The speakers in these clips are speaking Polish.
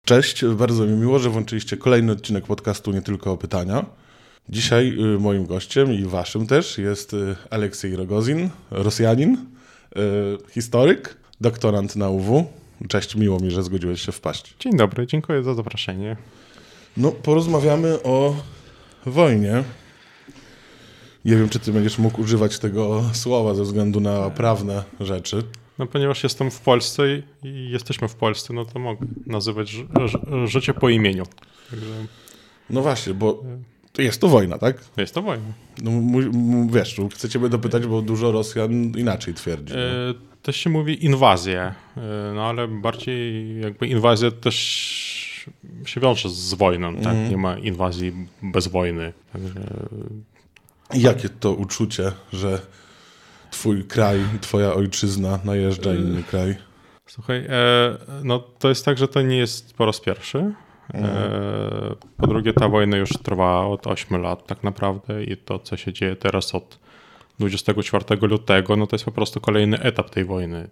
Cześć, bardzo mi miło, że włączyliście kolejny odcinek podcastu Nie Tylko o Pytania. Dzisiaj moim gościem i waszym też jest Aleksiej Rogozin, Rosjanin, historyk, doktorant na UW. Cześć, miło mi, że zgodziłeś się wpaść. Dzień dobry, dziękuję za zaproszenie. No, porozmawiamy o wojnie. Nie wiem, czy ty będziesz mógł używać tego słowa ze względu na prawne rzeczy. No, ponieważ jestem w Polsce i jesteśmy w Polsce, no to mogę nazywać życie po imieniu. Także... No właśnie, bo jest to wojna, tak? Jest to wojna. No wiesz, chcę ciebie dopytać, bo dużo Rosjan inaczej twierdzi. Też się mówi inwazję, no ale bardziej jakby inwazja też się wiąże z wojną, tak? Nie ma inwazji bez wojny. Także... Jakie to uczucie, że twój kraj, twoja ojczyzna najeżdża inny kraj? Słuchaj, no to jest tak, że to nie jest po raz pierwszy. Po drugie, ta wojna już trwa od 8 lat tak naprawdę i to, co się dzieje teraz od 24 lutego, no to jest po prostu kolejny etap tej wojny.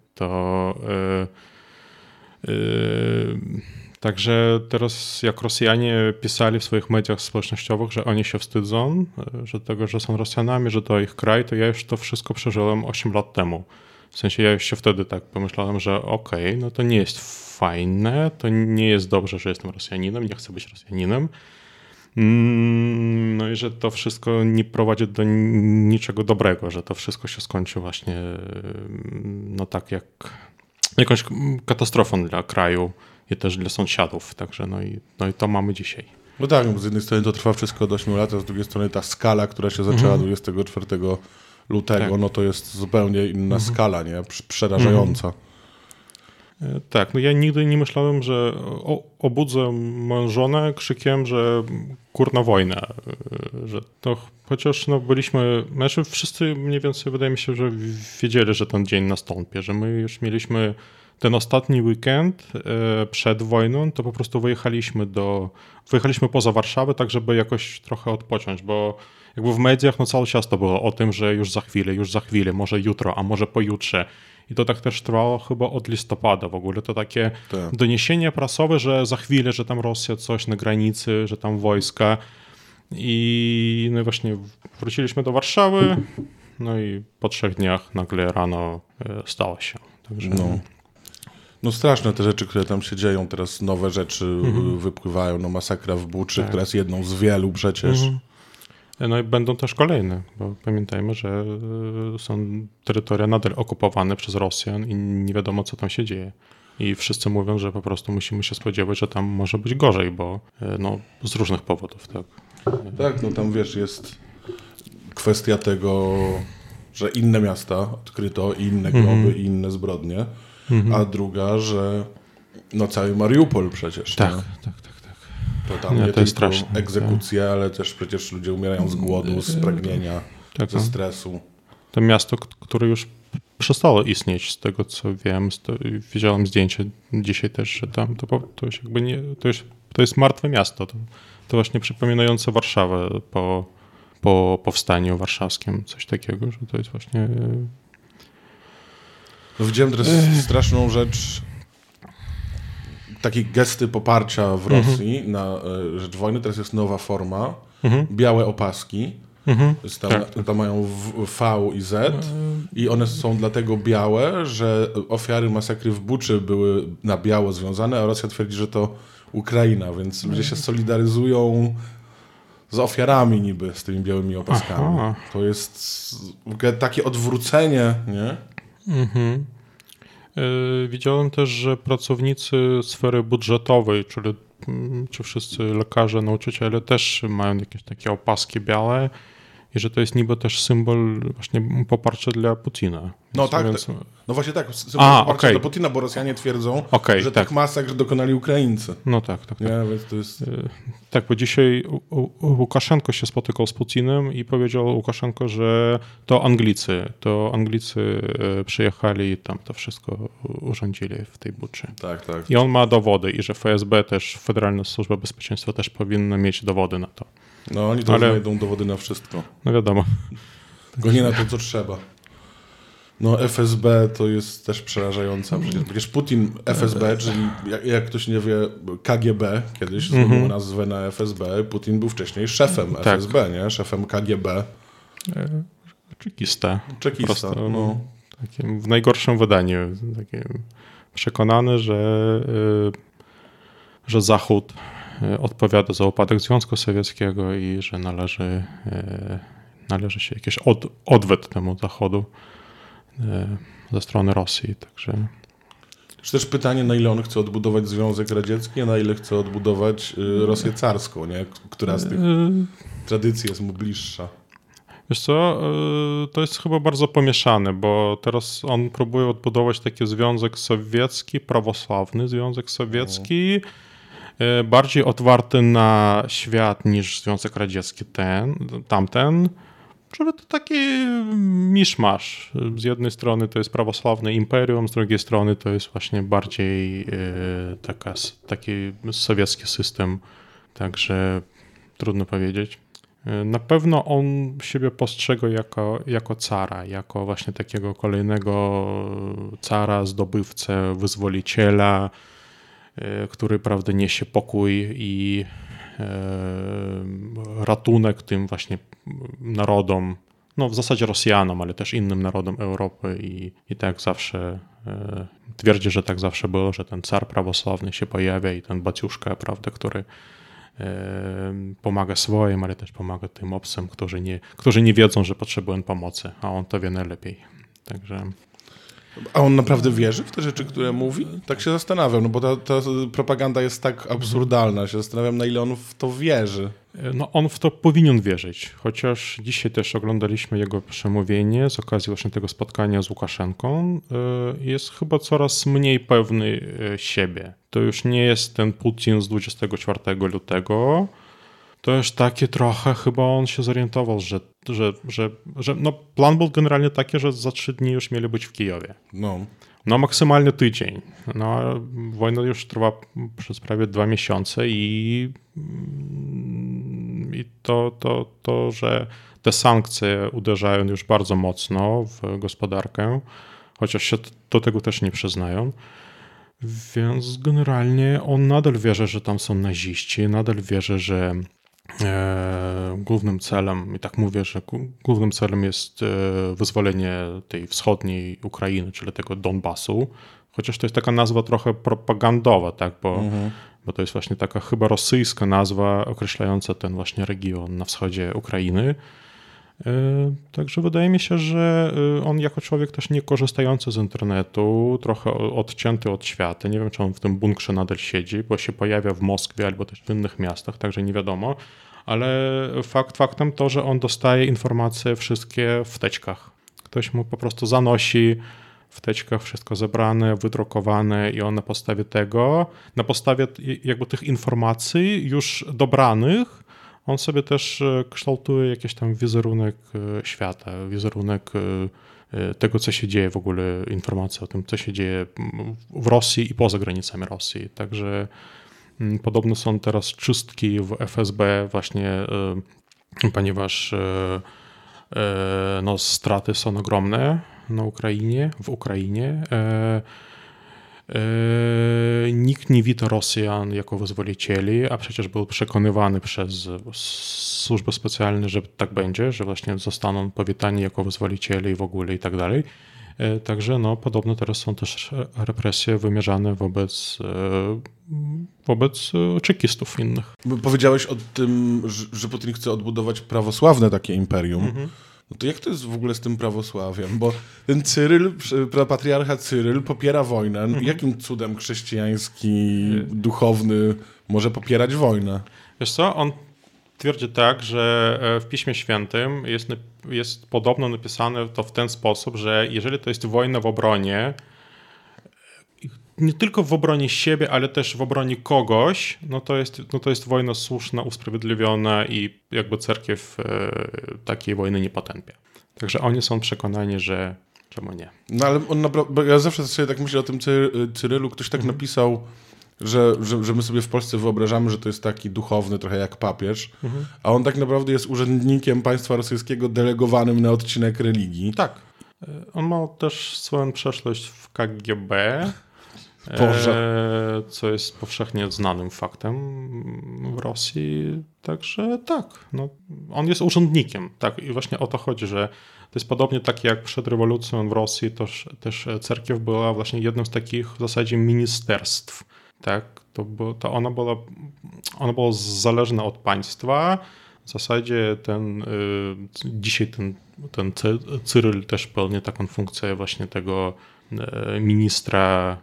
Także teraz jak Rosjanie pisali w swoich mediach społecznościowych, że oni się wstydzą, że tego, że są Rosjanami, że to ich kraj, to ja już to wszystko przeżyłem 8 lat temu. W sensie ja już się wtedy tak pomyślałem, że okej, no to nie jest fajne, to nie jest dobrze, że jestem Rosjaninem, nie chcę być Rosjaninem. No i że to wszystko nie prowadzi do niczego dobrego, że to wszystko się skończy właśnie no tak jak jakąś katastrofą dla kraju i też dla sąsiadów. Także no i to mamy dzisiaj. No tak, bo z jednej strony to trwa wszystko od 8 lat, a z drugiej strony ta skala, która się zaczęła 24 lutego, tak. No to jest zupełnie inna skala, nie? Przerażająca. Tak, no ja nigdy nie myślałem, że obudzę moją żonę krzykiem, że kurna wojna, że to chociaż no byliśmy, znaczy wszyscy mniej więcej wydaje mi się, że wiedzieli, że ten dzień nastąpi, że my już mieliśmy ten ostatni weekend przed wojną, to po prostu wyjechaliśmy poza Warszawę, tak żeby jakoś trochę odpocząć, bo jakby w mediach no cały czas to było o tym, że już za chwilę, może jutro, a może pojutrze. I to tak też trwało chyba od listopada w ogóle. To takie doniesienia prasowe, że za chwilę, że tam Rosja coś na granicy, że tam wojska. I no i właśnie wróciliśmy do Warszawy, no i po 3 dniach nagle rano stało się. Także... No straszne te rzeczy, które tam się dzieją, teraz nowe rzeczy wypływają, no masakra w Buczy, która jest jedną z wielu przecież. No i będą też kolejne, bo pamiętajmy, że są terytoria nadal okupowane przez Rosjan i nie wiadomo, co tam się dzieje. I wszyscy mówią, że po prostu musimy się spodziewać, że tam może być gorzej, bo no, z różnych powodów. Tak, no tam wiesz, jest kwestia tego, że inne miasta odkryto i inne groby i inne zbrodnie, a druga, że no cały Mariupol przecież. Tak. To tam nie tylko straszne, egzekucje, ale też przecież ludzie umierają z głodu, z pragnienia, ze stresu. To miasto, które już przestało istnieć, z tego co wiem, widziałem zdjęcie dzisiaj też, że tam to już jakby nie, to jest martwe miasto. To właśnie przypominające Warszawę po powstaniu warszawskim, coś takiego, że to jest właśnie... No widziałem teraz straszną rzecz, takie gesty poparcia w Rosji na rzecz wojny. Teraz jest nowa forma, białe opaski. Tam mają V i Z i one są dlatego białe, że ofiary masakry w Buczy były na biało związane, a Rosja twierdzi, że to Ukraina, więc ludzie się solidaryzują z ofiarami niby z tymi białymi opaskami. Aha. To jest takie odwrócenie, nie? Widziałem też, że pracownicy sfery budżetowej, czy wszyscy lekarze, nauczyciele też mają jakieś takie opaski białe i że to jest niby też symbol właśnie poparcia dla Putina. No tak, no właśnie tak, symbol poparcia dla Putina, bo Rosjanie twierdzą, że tak masakr dokonali Ukraińcy. No tak. Nie, więc to jest... Tak, bo dzisiaj Łukaszenko się spotykał z Putinem i powiedział Łukaszenko, że to Anglicy przyjechali i tam to wszystko urządzili w tej Buczy. Tak. I on ma dowody i że FSB też, Federalna Służba Bezpieczeństwa też powinna mieć dowody na to. No oni to znajdą dowody na wszystko. No wiadomo. Tylko nie na to, co trzeba. No FSB to jest też przerażające. Przecież Putin FSB, czyli jak ktoś nie wie, KGB kiedyś zmienił nazwę na FSB. Putin był wcześniej szefem FSB, nie? Szefem KGB. Czekista. Czekista, no. Takim w najgorszym wydaniu. Takim przekonany, że Zachód odpowiada za upadek Związku Sowieckiego i że należy się jakiś odwet temu Zachodu ze strony Rosji. Także... Czy też pytanie, na ile on chce odbudować Związek Radziecki, a na ile chce odbudować Rosję carską, nie? Która z tych tradycji jest mu bliższa. Wiesz co, to jest chyba bardzo pomieszane, bo teraz on próbuje odbudować taki Związek Sowiecki, prawosławny Związek Sowiecki, bardziej otwarty na świat niż Związek Radziecki tamten. Czyli to taki miszmasz. Z jednej strony to jest prawosławne imperium, z drugiej strony to jest właśnie bardziej taki sowiecki system. Także trudno powiedzieć. Na pewno on siebie postrzega jako cara, jako właśnie takiego kolejnego cara, zdobywcę, wyzwoliciela, który, prawda, niesie pokój i ratunek tym właśnie narodom, no w zasadzie Rosjanom, ale też innym narodom Europy i tak zawsze twierdzi, że tak zawsze było, że ten car prawosławny się pojawia i ten baciuszka, prawda, który pomaga swoim, ale też pomaga tym obcym, którzy nie wiedzą, że potrzebują pomocy, a on to wie najlepiej. Także... A on naprawdę wierzy w te rzeczy, które mówi? Tak się zastanawiam, no bo ta propaganda jest tak absurdalna. Się zastanawiam, na ile on w to wierzy. No on w to powinien wierzyć, chociaż dzisiaj też oglądaliśmy jego przemówienie z okazji właśnie tego spotkania z Łukaszenką. Jest chyba coraz mniej pewny siebie. To już nie jest ten Putin z 24 lutego. To już takie trochę chyba on się zorientował, że no plan był generalnie taki, że za 3 dni już mieli być w Kijowie. No maksymalnie tydzień. No, wojna już trwa przez prawie 2 miesiące i to, że te sankcje uderzają już bardzo mocno w gospodarkę, chociaż się do tego też nie przyznają. Więc generalnie on nadal wierzy, że tam są naziści, nadal wierzy, że głównym celem, i tak mówię, że głównym celem jest wyzwolenie tej wschodniej Ukrainy, czyli tego Donbasu, chociaż to jest taka nazwa trochę propagandowa, tak, bo to jest właśnie taka chyba rosyjska nazwa określająca ten właśnie region na wschodzie Ukrainy. Także wydaje mi się, że on jako człowiek też nie korzystający z internetu, trochę odcięty od świata, nie wiem, czy on w tym bunkrze nadal siedzi, bo się pojawia w Moskwie albo też w innych miastach, także nie wiadomo, ale faktem to, że on dostaje informacje wszystkie w teczkach. Ktoś mu po prostu zanosi w teczkach wszystko zebrane, wydrukowane i on na podstawie tego, na podstawie jakby tych informacji już dobranych, on sobie też kształtuje jakiś tam wizerunek świata, wizerunek tego, co się dzieje w ogóle, informacja o tym, co się dzieje w Rosji i poza granicami Rosji. Także podobno są teraz czystki w FSB właśnie, ponieważ no, straty są ogromne w Ukrainie. Nikt nie wita Rosjan jako wyzwolicieli, a przecież był przekonywany przez służby specjalne, że tak będzie, że właśnie zostaną powitani jako wyzwoliciele i w ogóle i tak dalej. Także no, podobno teraz są też represje wymierzane wobec czekistów innych. Powiedziałeś o tym, że Putin chce odbudować prawosławne takie imperium. No to jak to jest w ogóle z tym prawosławiem? Bo ten Cyryl, patriarcha Cyryl popiera wojnę. Jakim cudem chrześcijański, duchowny może popierać wojnę? Wiesz co, on twierdzi tak, że w Piśmie Świętym jest podobno napisane to w ten sposób, że jeżeli to jest wojna w obronie, nie tylko w obronie siebie, ale też w obronie kogoś, no to jest wojna słuszna, usprawiedliwiona i jakby cerkiew takiej wojny nie potępia. Także oni są przekonani, że czemu nie. No ale on naprawdę, bo ja zawsze sobie tak myślę o tym Cyrylu, ktoś tak napisał, że my sobie w Polsce wyobrażamy, że to jest taki duchowny, trochę jak papież, a on tak naprawdę jest urzędnikiem państwa rosyjskiego delegowanym na odcinek religii. Tak. On ma też swoją przeszłość w KGB, co jest powszechnie znanym faktem w Rosji. Także tak, no, on jest urzędnikiem. Tak, i właśnie o to chodzi, że to jest podobnie tak jak przed rewolucją w Rosji, też cerkiew była właśnie jednym z takich w zasadzie ministerstw. Tak, ona była zależna od państwa. W zasadzie dzisiaj ten Cyryl też pełni taką funkcję właśnie tego ministra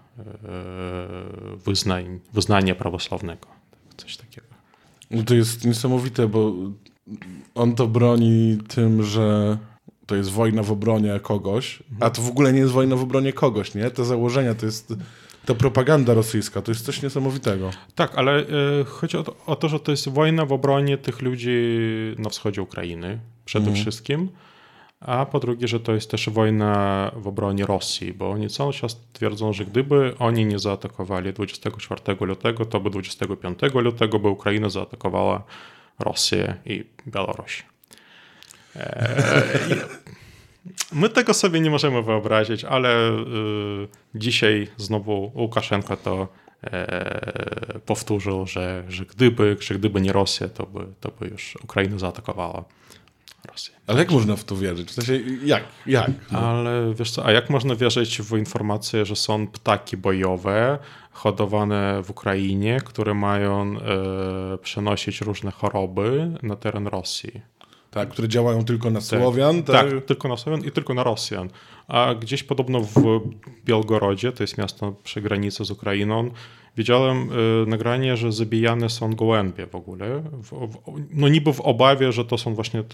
wyznania prawosławnego. Coś takiego. No to jest niesamowite, bo on to broni tym, że to jest wojna w obronie kogoś, a to w ogóle nie jest wojna w obronie kogoś, nie? Te założenia, to propaganda rosyjska, to jest coś niesamowitego. Tak, ale chodzi o to, że to jest wojna w obronie tych ludzi na wschodzie Ukrainy przede wszystkim, a po drugie, że to jest też wojna w obronie Rosji, bo oni cały czas twierdzą, że gdyby oni nie zaatakowali 24 lutego, to by 25 lutego by Ukraina zaatakowała Rosję i Białoruś. My tego sobie nie możemy wyobrazić, ale dzisiaj znowu Łukaszenko to powtórzył, że gdyby nie Rosja, to by już Ukraina zaatakowała Rosję. Ale jak można w to wierzyć? W sensie, jak? No. Ale wiesz co, a jak można wierzyć w informację, że są ptaki bojowe hodowane w Ukrainie, które mają przenosić różne choroby na teren Rosji? Tak, które działają tylko na Słowian. Tak, tylko na Słowian i tylko na Rosjan. A gdzieś podobno w Białgorodzie, to jest miasto przy granicy z Ukrainą, widziałem nagranie, że zabijane są gołębie w ogóle. No niby w obawie, że to są właśnie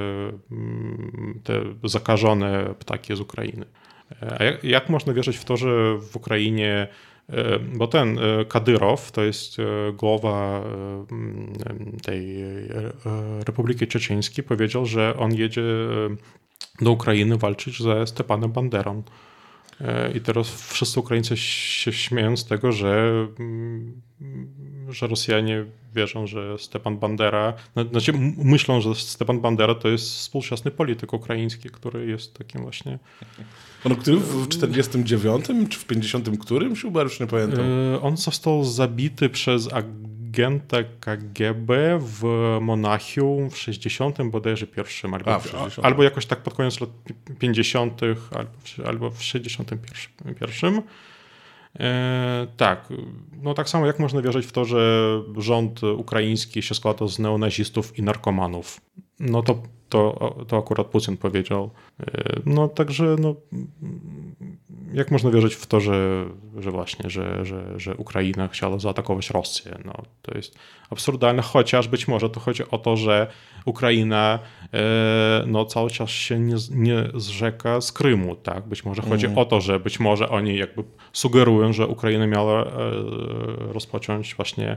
te zakażone ptaki z Ukrainy. A jak można wierzyć w to, że w Ukrainie, bo ten Kadyrow to jest głowa tej Republiki Czeczeńskiej, powiedział, że on jedzie do Ukrainy walczyć ze Stepanem Banderą. I teraz wszyscy Ukraińcy się śmieją z tego, że Rosjanie wierzą, że Stepan Bandera, znaczy myślą, że Stepan Bandera to jest współczesny polityk ukraiński, który jest takim właśnie... On który w 49 czy w 50 którymś umarł, już nie pamiętam. On został zabity przez agenta KGB w Monachium w 60 bodajże pierwszym, albo jakoś tak pod koniec lat 50 albo w 61. Tak, no tak samo jak można wierzyć w to, że rząd ukraiński się składa z neonazistów i narkomanów. No to akurat Putin powiedział. No także no, jak można wierzyć w to, że właśnie, że Ukraina chciała zaatakować Rosję? No, to jest absurdalne, chociaż być może to chodzi o to, że Ukraina no, cały czas się nie zrzeka z Krymu. Tak? Być może chodzi o to, że być może oni jakby sugerują, że Ukraina miała rozpocząć właśnie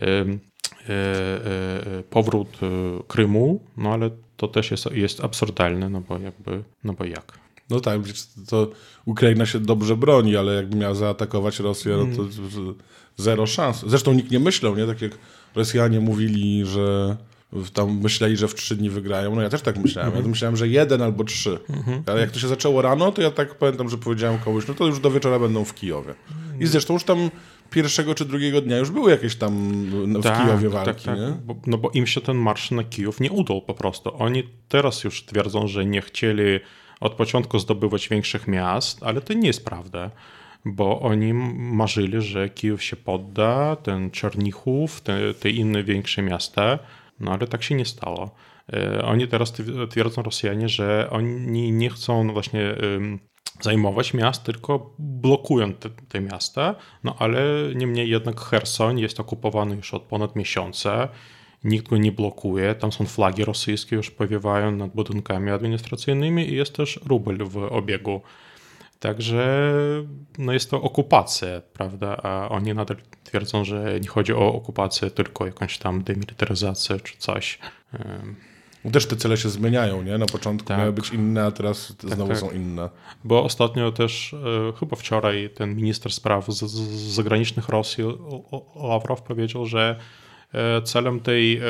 powrót Krymu, no ale to też jest absurdalne, no bo jak? No tak, to Ukraina się dobrze broni, ale jakby miała zaatakować Rosję, no to zero szans. Zresztą nikt nie myślał, nie? Tak jak Rosjanie mówili, że tam myśleli, że w 3 dni wygrają. No ja też tak myślałem. Ja myślałem, że 1 albo 3. Ale jak to się zaczęło rano, to ja tak pamiętam, że powiedziałem komuś, no to już do wieczora będą w Kijowie. I zresztą już tam pierwszego czy drugiego dnia już były jakieś tam w Kijowie walki. Tak. Nie? Bo im się ten marsz na Kijów nie udał po prostu. Oni teraz już twierdzą, że nie chcieli od początku zdobywać większych miast, ale to nie jest prawda, bo oni marzyli, że Kijów się podda, ten Czernichów, te inne większe miasta, no ale tak się nie stało. Oni teraz twierdzą, Rosjanie, że oni nie chcą właśnie zajmować miast, tylko blokują te miasta, no ale niemniej jednak Cherson jest okupowany już od ponad miesiąca, nikt go nie blokuje, tam są flagi rosyjskie, już powiewają nad budynkami administracyjnymi i jest też rubel w obiegu. Także no jest to okupacja, prawda, a oni nadal twierdzą, że nie chodzi o okupację, tylko jakąś tam demilitaryzację czy coś. Też te cele się zmieniają, nie? Na początku miały być inne, a teraz znowu są inne. Bo ostatnio też, chyba wczoraj, ten minister spraw zagranicznych Rosji, Ławrow, powiedział, że celem tej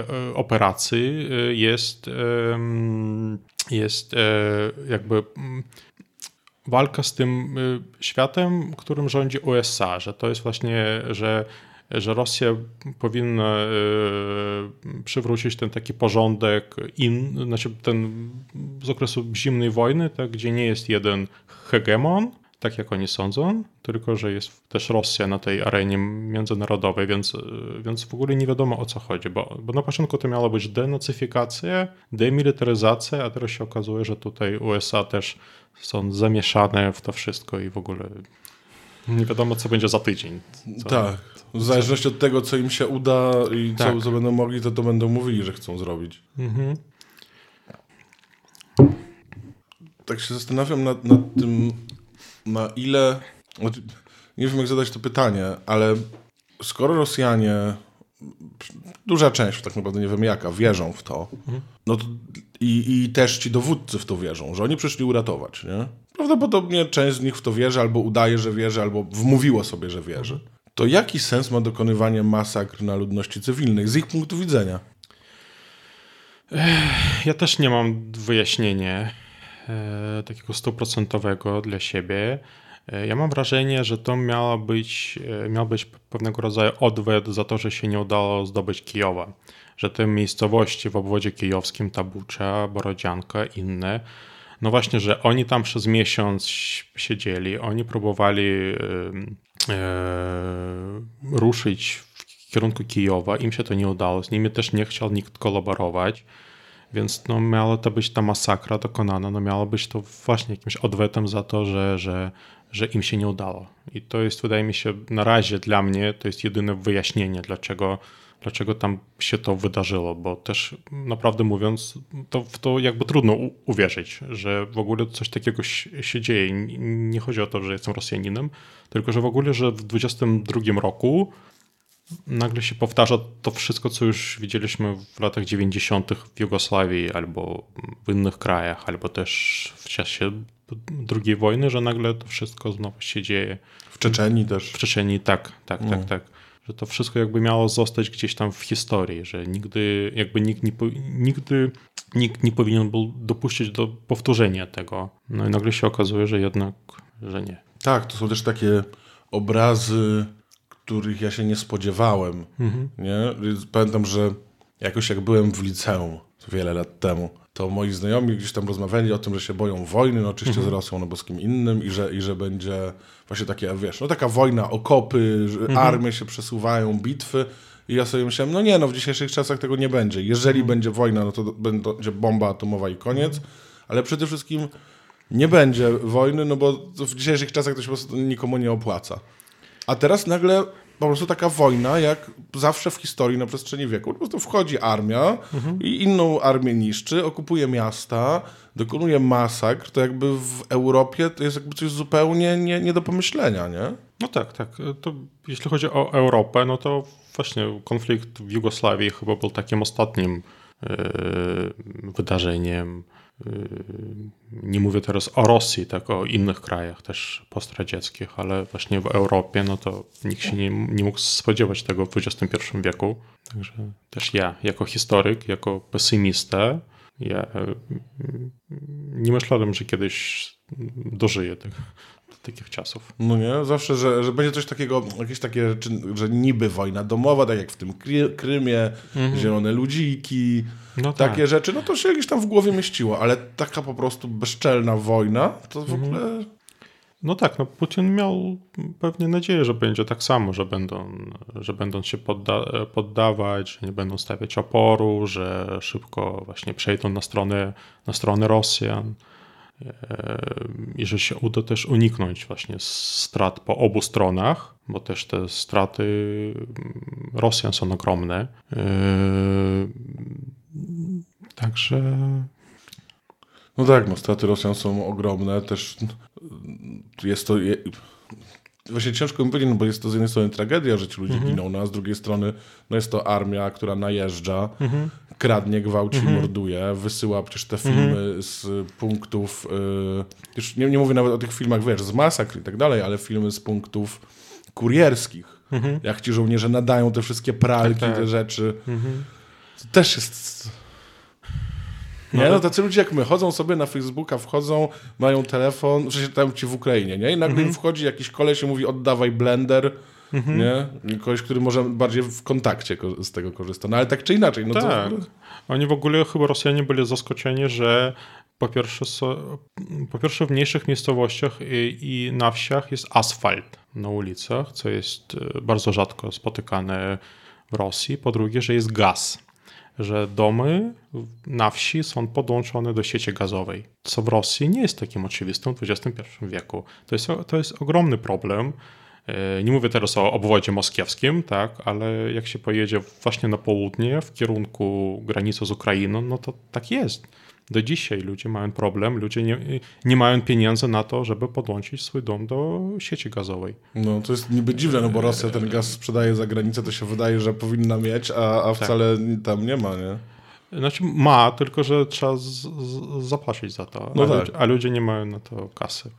operacji jest jakby walka z tym światem, którym rządzi USA, że to jest właśnie, że Rosja powinna przywrócić ten taki porządek, znaczy ten z okresu zimnej wojny, tak, gdzie nie jest jeden hegemon, tak jak oni sądzą, tylko że jest też Rosja na tej arenie międzynarodowej, więc w ogóle nie wiadomo o co chodzi, bo na początku to miało być denacyfikacja, demilitaryzacja, a teraz się okazuje, że tutaj USA też są zamieszane w to wszystko i w ogóle nie wiadomo co będzie za tydzień. Tak, w zależności od tego co im się uda i co będą mogli, to będą mówili, że chcą zrobić. Tak się zastanawiam nad tym, na ile... Nie wiem, jak zadać to pytanie, ale skoro Rosjanie, duża część, tak naprawdę nie wiem jaka, wierzą w to, no to i też ci dowódcy w to wierzą, że oni przyszli uratować, nie? Prawdopodobnie część z nich w to wierzy, albo udaje, że wierzy, albo wmówiło sobie, że wierzy. To jaki sens ma dokonywanie masakr na ludności cywilnej z ich punktu widzenia? Ja też nie mam wyjaśnienia takiego 100% dla siebie. Ja mam wrażenie, że to miał być pewnego rodzaju odwet za to, że się nie udało zdobyć Kijowa. Że te miejscowości w obwodzie kijowskim, Tabucza, Borodzianka, inne, no właśnie, że oni tam przez miesiąc siedzieli, oni próbowali ruszyć w kierunku Kijowa, im się to nie udało, z nimi też nie chciał nikt kolaborować. Więc no, miała to być ta masakra dokonana, no miało być to właśnie jakimś odwetem za to, że im się nie udało. I to jest, wydaje mi się, na razie dla mnie to jest jedyne wyjaśnienie, dlaczego tam się to wydarzyło, bo też naprawdę mówiąc, to w to jakby trudno uwierzyć, że w ogóle coś takiego się dzieje. Nie chodzi o to, że jestem Rosjaninem, tylko że w ogóle, że w 22 roku nagle się powtarza to wszystko, co już widzieliśmy w latach 90. w Jugosławii albo w innych krajach, albo też w czasie II wojny, że nagle to wszystko znowu się dzieje. W Czeczenii też. W Czeczenii, tak. Że to wszystko jakby miało zostać gdzieś tam w historii, że nigdy jakby nikt nie powinien był dopuścić do powtórzenia tego. No i nagle się okazuje, że jednak, że nie. Tak, to są też takie obrazy, których ja się nie spodziewałem. Nie? Pamiętam, że jakoś jak byłem w liceum wiele lat temu, to moi znajomi gdzieś tam rozmawiali o tym, że się boją wojny, no oczywiście z Rosją, no bo z kim innym i że będzie właśnie takie, wiesz, no taka wojna, okopy, armie się przesuwają, bitwy i ja sobie myślałem, no nie, no w dzisiejszych czasach tego nie będzie. Jeżeli będzie wojna, no to będzie bomba atomowa i koniec, ale przede wszystkim nie będzie wojny, no bo w dzisiejszych czasach to się po prostu nikomu nie opłaca. A teraz nagle po prostu taka wojna, jak zawsze w historii na przestrzeni wieku. Po prostu wchodzi armia i inną armię niszczy, okupuje miasta, dokonuje masakr. To jakby w Europie to jest jakby coś zupełnie nie do pomyślenia, nie? No tak. To jeśli chodzi o Europę, no to właśnie konflikt w Jugosławii chyba był takim ostatnim wydarzeniem. Nie mówię teraz o Rosji, tak o innych krajach też postradzieckich, ale właśnie w Europie, no to nikt się nie mógł spodziewać tego w XXI wieku. Także też ja, jako historyk, jako pesymista, ja nie myślałem, że kiedyś dożyję takich czasów. No nie, zawsze, że będzie coś takiego, jakieś takie rzeczy, że niby wojna domowa, tak jak w tym Krymie, zielone ludziki, no takie rzeczy, no to się jakieś tam w głowie mieściło, ale taka po prostu bezczelna wojna, to w ogóle... No tak, no Putin miał pewnie nadzieję, że będzie tak samo, że będą się poddawać, że nie będą stawiać oporu, że szybko właśnie przejdą na stronę Rosjan i że się uda też uniknąć właśnie strat po obu stronach, bo też te straty Rosjan są ogromne. Także... No tak, no straty Rosjan są ogromne, też jest to... Właśnie ciężko mi powiedzieć, no bo jest to z jednej strony tragedia, że ci ludzie giną, no a z drugiej strony no jest to armia, która najeżdża, kradnie, gwałci, morduje, wysyła przecież te filmy z punktów, już nie mówię nawet o tych filmach, wiesz, z masakr i tak dalej, ale filmy z punktów kurierskich, jak ci żołnierze nadają te wszystkie pralki, te rzeczy. To też jest... Nie, no tacy ludzie jak my chodzą sobie na Facebooka, wchodzą, mają telefon, że się tam ci w Ukrainie, nie? I nagle im wchodzi jakiś koleś i mówi oddawaj blender, nie? Koleś, który może bardziej w kontakcie z tego korzysta. No ale tak czy inaczej. No tak. Oni w ogóle chyba Rosjanie byli zaskoczeni, że po pierwsze w mniejszych miejscowościach i na wsiach jest asfalt na ulicach, co jest bardzo rzadko spotykane w Rosji. Po drugie, że jest gaz, że domy na wsi są podłączone do sieci gazowej, co w Rosji nie jest takim oczywistym w XXI wieku. To jest ogromny problem. Nie mówię teraz o obwodzie moskiewskim, tak, ale jak się pojedzie właśnie na południe w kierunku granicy z Ukrainą, no to tak jest. Do dzisiaj ludzie mają problem, ludzie nie mają pieniędzy na to, żeby podłączyć swój dom do sieci gazowej. No to jest niby dziwne, no bo Rosja ten gaz sprzedaje za granicę, to się wydaje, że powinna mieć, a wcale tam nie ma, nie? Znaczy ma, tylko że trzeba zapłacić za to, no tak. A ludzie nie mają na to kasy.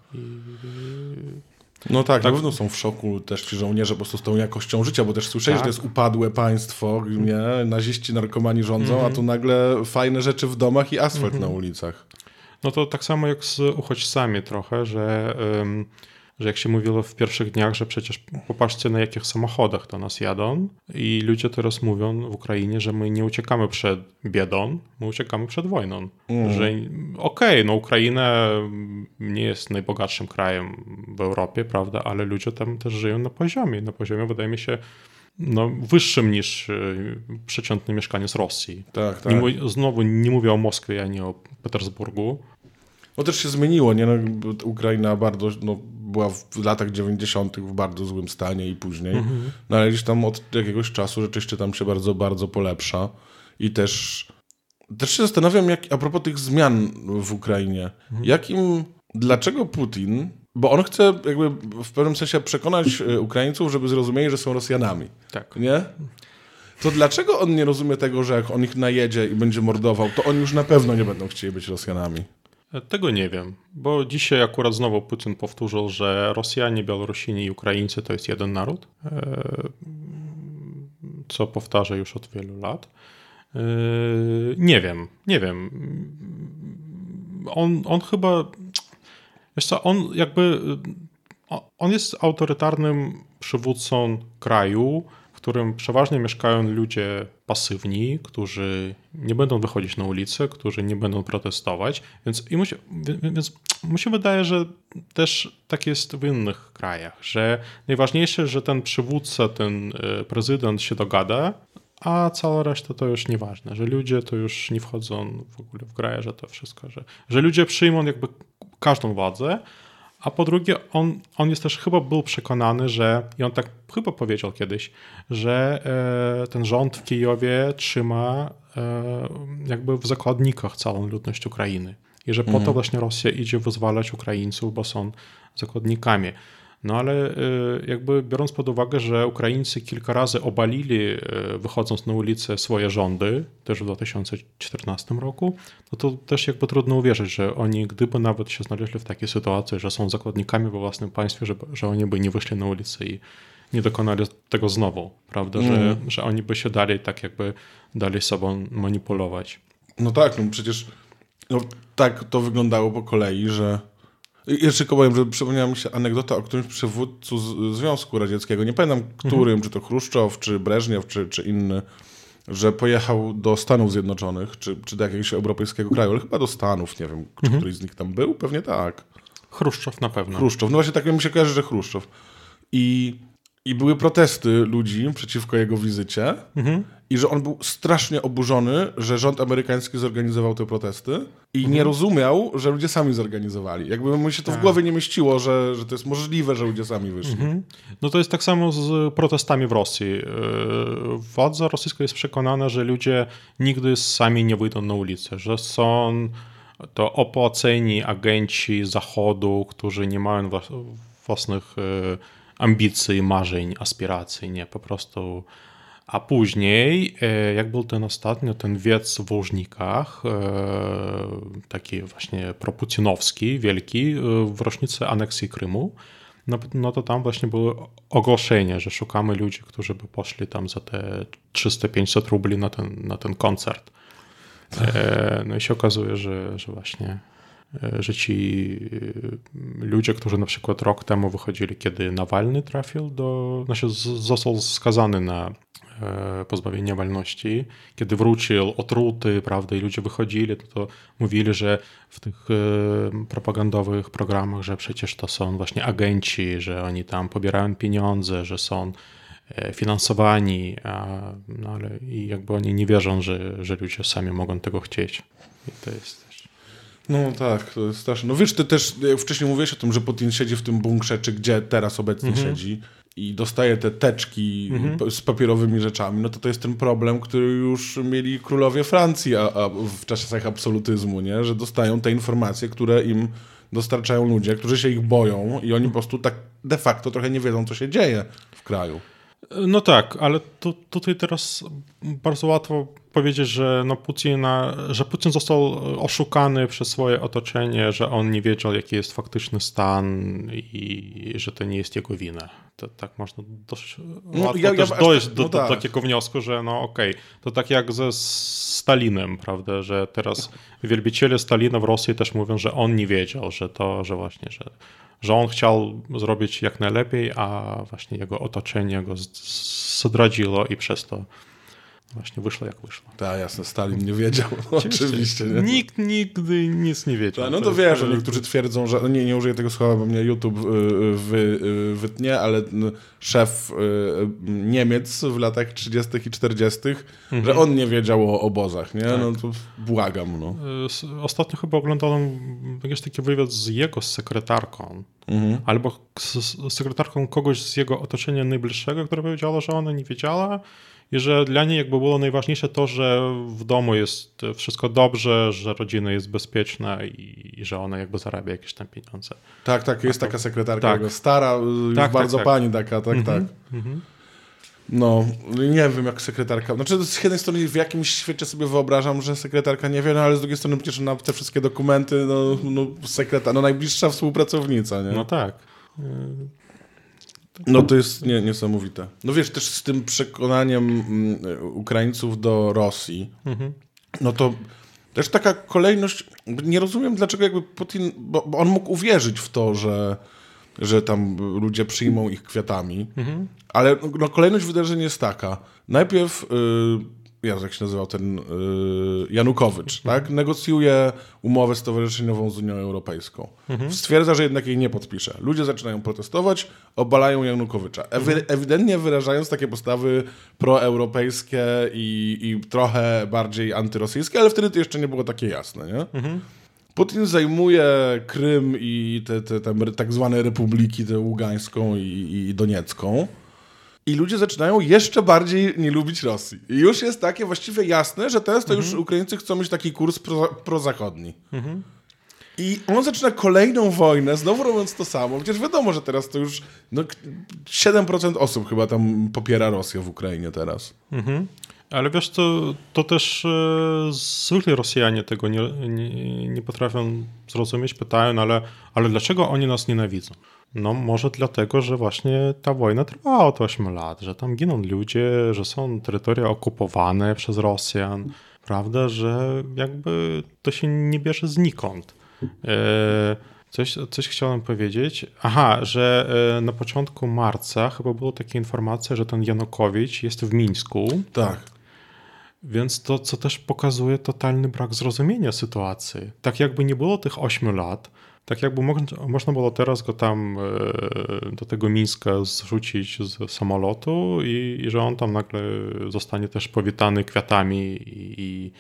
No tak, na pewno są w szoku też ci żołnierze po prostu z tą jakością życia, bo też słyszeli, że to jest upadłe państwo, nie? Naziści, narkomani rządzą, a tu nagle fajne rzeczy w domach i asfalt na ulicach. No to tak samo jak z uchodźcami trochę, że jak się mówiło w pierwszych dniach, że przecież popatrzcie na jakich samochodach do nas jadą i ludzie teraz mówią w Ukrainie, że my nie uciekamy przed biedą, my uciekamy przed wojną. Że no Ukraina nie jest najbogatszym krajem w Europie, prawda, ale ludzie tam też żyją na poziomie wydaje mi się wyższym niż przeciętny mieszkaniec Rosji. Tak. Znowu nie mówię o Moskwie, ani o Petersburgu. No też się zmieniło, nie? No, Ukraina bardzo, była w latach 90. w bardzo złym stanie i później. No ale gdzieś tam od jakiegoś czasu rzeczywiście tam się bardzo, bardzo polepsza. I też się zastanawiam, a propos tych zmian w Ukrainie, dlaczego Putin, bo on chce jakby w pewnym sensie przekonać Ukraińców, żeby zrozumieli, że są Rosjanami. Tak. Nie? To dlaczego on nie rozumie tego, że jak on ich najedzie i będzie mordował, to oni już na pewno nie będą chcieli być Rosjanami? Tego nie wiem, bo dzisiaj akurat znowu Putin powtórzył, że Rosjanie, Białorusini i Ukraińcy to jest jeden naród, co powtarza już od wielu lat. Nie wiem. On chyba, wiesz co, on jest autorytarnym przywódcą kraju, w którym przeważnie mieszkają ludzie pasywni, którzy nie będą wychodzić na ulicę, którzy nie będą protestować, więc mu się wydaje, że też tak jest w innych krajach, że najważniejsze, że ten przywódca, ten prezydent się dogada, a cała reszta to już nieważne, że ludzie to już nie wchodzą w ogóle w grę, że to wszystko, że ludzie przyjmą jakby każdą władzę. A po drugie, on jest też chyba był przekonany, i on tak chyba powiedział kiedyś, że ten rząd w Kijowie trzyma jakby w zakładnikach całą ludność Ukrainy. I że po to właśnie Rosja idzie wyzwalać Ukraińców, bo są zakładnikami. No ale jakby biorąc pod uwagę, że Ukraińcy kilka razy obalili, wychodząc na ulicę, swoje rządy, też w 2014 roku, no to też jakby trudno uwierzyć, że oni, gdyby nawet się znaleźli w takiej sytuacji, że są zakładnikami we własnym państwie, że oni by nie wyszli na ulicę i nie dokonali tego znowu, prawda? Że oni by się dali sobą manipulować. No tak, przecież tak to wyglądało po kolei, że jeszcze powiem, że przypomniała mi się anegdota o którymś przywódcu Związku Radzieckiego. Nie pamiętam którym, czy to Chruszczow, czy Breżniew, czy inny, że pojechał do Stanów Zjednoczonych, czy do jakiegoś europejskiego kraju, ale chyba do Stanów, nie wiem, czy któryś z nich tam był, pewnie tak. Chruszczow na pewno. Chruszczow, no właśnie tak mi się kojarzy, że Chruszczow. I były protesty ludzi przeciwko jego wizycie i że on był strasznie oburzony, że rząd amerykański zorganizował te protesty i nie rozumiał, że ludzie sami zorganizowali. Jakby mu się to w głowie nie mieściło, że to jest możliwe, że ludzie sami wyszli. No to jest tak samo z protestami w Rosji. Władza rosyjska jest przekonana, że ludzie nigdy sami nie wyjdą na ulicę, że są to opłaceni agenci Zachodu, którzy nie mają własnych ambicji, marzeń, aspiracji, nie, po prostu. A później, jak był ten wiec w Łużnikach, taki właśnie proputinowski, wielki, w rocznicę aneksji Krymu, no to tam właśnie było ogłoszenie, że szukamy ludzi, którzy by poszli tam za te 300-500 rubli na ten koncert. No i się okazuje, że właśnie że ci ludzie, którzy na przykład rok temu wychodzili, kiedy Nawalny został skazany na pozbawienie wolności, kiedy wrócił otruty, prawda, i ludzie wychodzili, to mówili, że w tych propagandowych programach, że przecież to są właśnie agenci, że oni tam pobierają pieniądze, że są finansowani, no ale i jakby oni nie wierzą, że ludzie sami mogą tego chcieć. I to jest też... No tak, to jest straszne. No wiesz, ty też wcześniej mówiłeś o tym, że Putin siedzi w tym bunkrze, czy gdzie teraz obecnie siedzi i dostaje te teczki z papierowymi rzeczami, no to jest ten problem, który już mieli królowie Francji w czasach absolutyzmu, nie? Że dostają te informacje, które im dostarczają ludzie, którzy się ich boją i oni po prostu tak de facto trochę nie wiedzą, co się dzieje w kraju. No tak, ale tutaj teraz bardzo łatwo powiedzieć, że Putin został oszukany przez swoje otoczenie, że on nie wiedział, jaki jest faktyczny stan i że to nie jest jego wina. To tak można dość łatwo dojść do takiego wniosku, że to tak jak ze Stalinem, prawda, że teraz wielbiciele Stalina w Rosji też mówią, że on nie wiedział, że on chciał zrobić jak najlepiej, a właśnie jego otoczenie go zdradziło i przez to właśnie wyszło jak wyszło. Tak, jasne, Stalin nie wiedział. Oczywiście. Nie? Nikt nigdy nic nie wiedział. Ta, no to wiesz, że niektórzy twierdzą, że nie użyję tego słowa, bo mnie YouTube wytnie, ale szef Niemiec w latach 30. i 40., że on nie wiedział o obozach, nie? Tak. No to błagam. No. Ostatnio chyba oglądałem jakiś taki wywiad z jego sekretarką, albo z sekretarką kogoś z jego otoczenia najbliższego, która powiedziała, że ona nie wiedziała, i że dla niej jakby było najważniejsze to, że w domu jest wszystko dobrze, że rodzina jest bezpieczna i że ona jakby zarabia jakieś tam pieniądze. Tak, jest taka sekretarka, jego stara, już bardzo pani taka, tak. No, nie wiem jak sekretarka, znaczy z jednej strony w jakimś świecie sobie wyobrażam, że sekretarka nie wie, no ale z drugiej strony przecież na te wszystkie dokumenty, najbliższa współpracownica, nie? No tak. No to jest niesamowite. No wiesz, też z tym przekonaniem Ukraińców do Rosji, no to też taka kolejność, nie rozumiem dlaczego jakby Putin, bo on mógł uwierzyć w to, że tam ludzie przyjmą ich kwiatami, ale kolejność wydarzeń jest taka. Najpierw, jak się nazywał ten Janukowycz, tak? Negocjuje umowę stowarzyszeniową z Unią Europejską. Stwierdza, że jednak jej nie podpisze. Ludzie zaczynają protestować, obalają Janukowycza. Ewidentnie wyrażając takie postawy proeuropejskie i trochę bardziej antyrosyjskie, ale wtedy to jeszcze nie było takie jasne, nie? Putin zajmuje Krym i te tak zwane republiki, tę Ługańską i Doniecką. I ludzie zaczynają jeszcze bardziej nie lubić Rosji. I już jest takie właściwie jasne, że teraz to już Ukraińcy chcą mieć taki kurs prozachodni. I on zaczyna kolejną wojnę, znowu robiąc to samo. Przecież wiadomo, że teraz to już 7% osób chyba tam popiera Rosję w Ukrainie teraz. Ale wiesz, to też zwykli Rosjanie tego nie potrafią zrozumieć, pytają, ale dlaczego oni nas nienawidzą? No może dlatego, że właśnie ta wojna trwała od 8 lat, że tam giną ludzie, że są terytoria okupowane przez Rosjan, prawda, że jakby to się nie bierze znikąd. Coś chciałem powiedzieć. Że na początku marca chyba była taka informacja, że ten Janukowicz jest w Mińsku. Tak. Więc to, co też pokazuje totalny brak zrozumienia sytuacji. Tak jakby nie było tych 8 lat, tak jakby można było teraz go tam do tego Mińska zrzucić z samolotu i że on tam nagle zostanie też powitany kwiatami i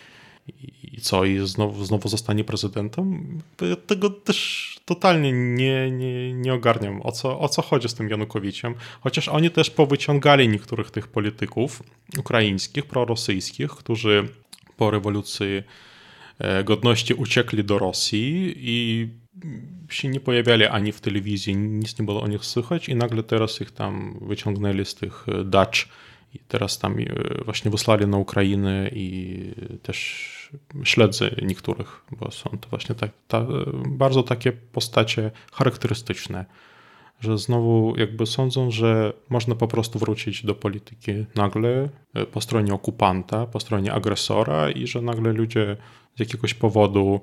znowu zostanie prezydentem. Ja tego też totalnie nie ogarniam, o co chodzi z tym Janukowiciem. Chociaż oni też powyciągali niektórych tych polityków ukraińskich, prorosyjskich, którzy po rewolucji godności uciekli do Rosji i się nie pojawiali ani w telewizji, nic nie było o nich słychać i nagle teraz ich tam wyciągnęli z tych dacz i teraz tam właśnie wysłali na Ukrainę i też śledzę niektórych, bo są to właśnie bardzo takie postacie charakterystyczne że znowu jakby sądzą, że można po prostu wrócić do polityki nagle po stronie okupanta, po stronie agresora i że nagle ludzie z jakiegoś powodu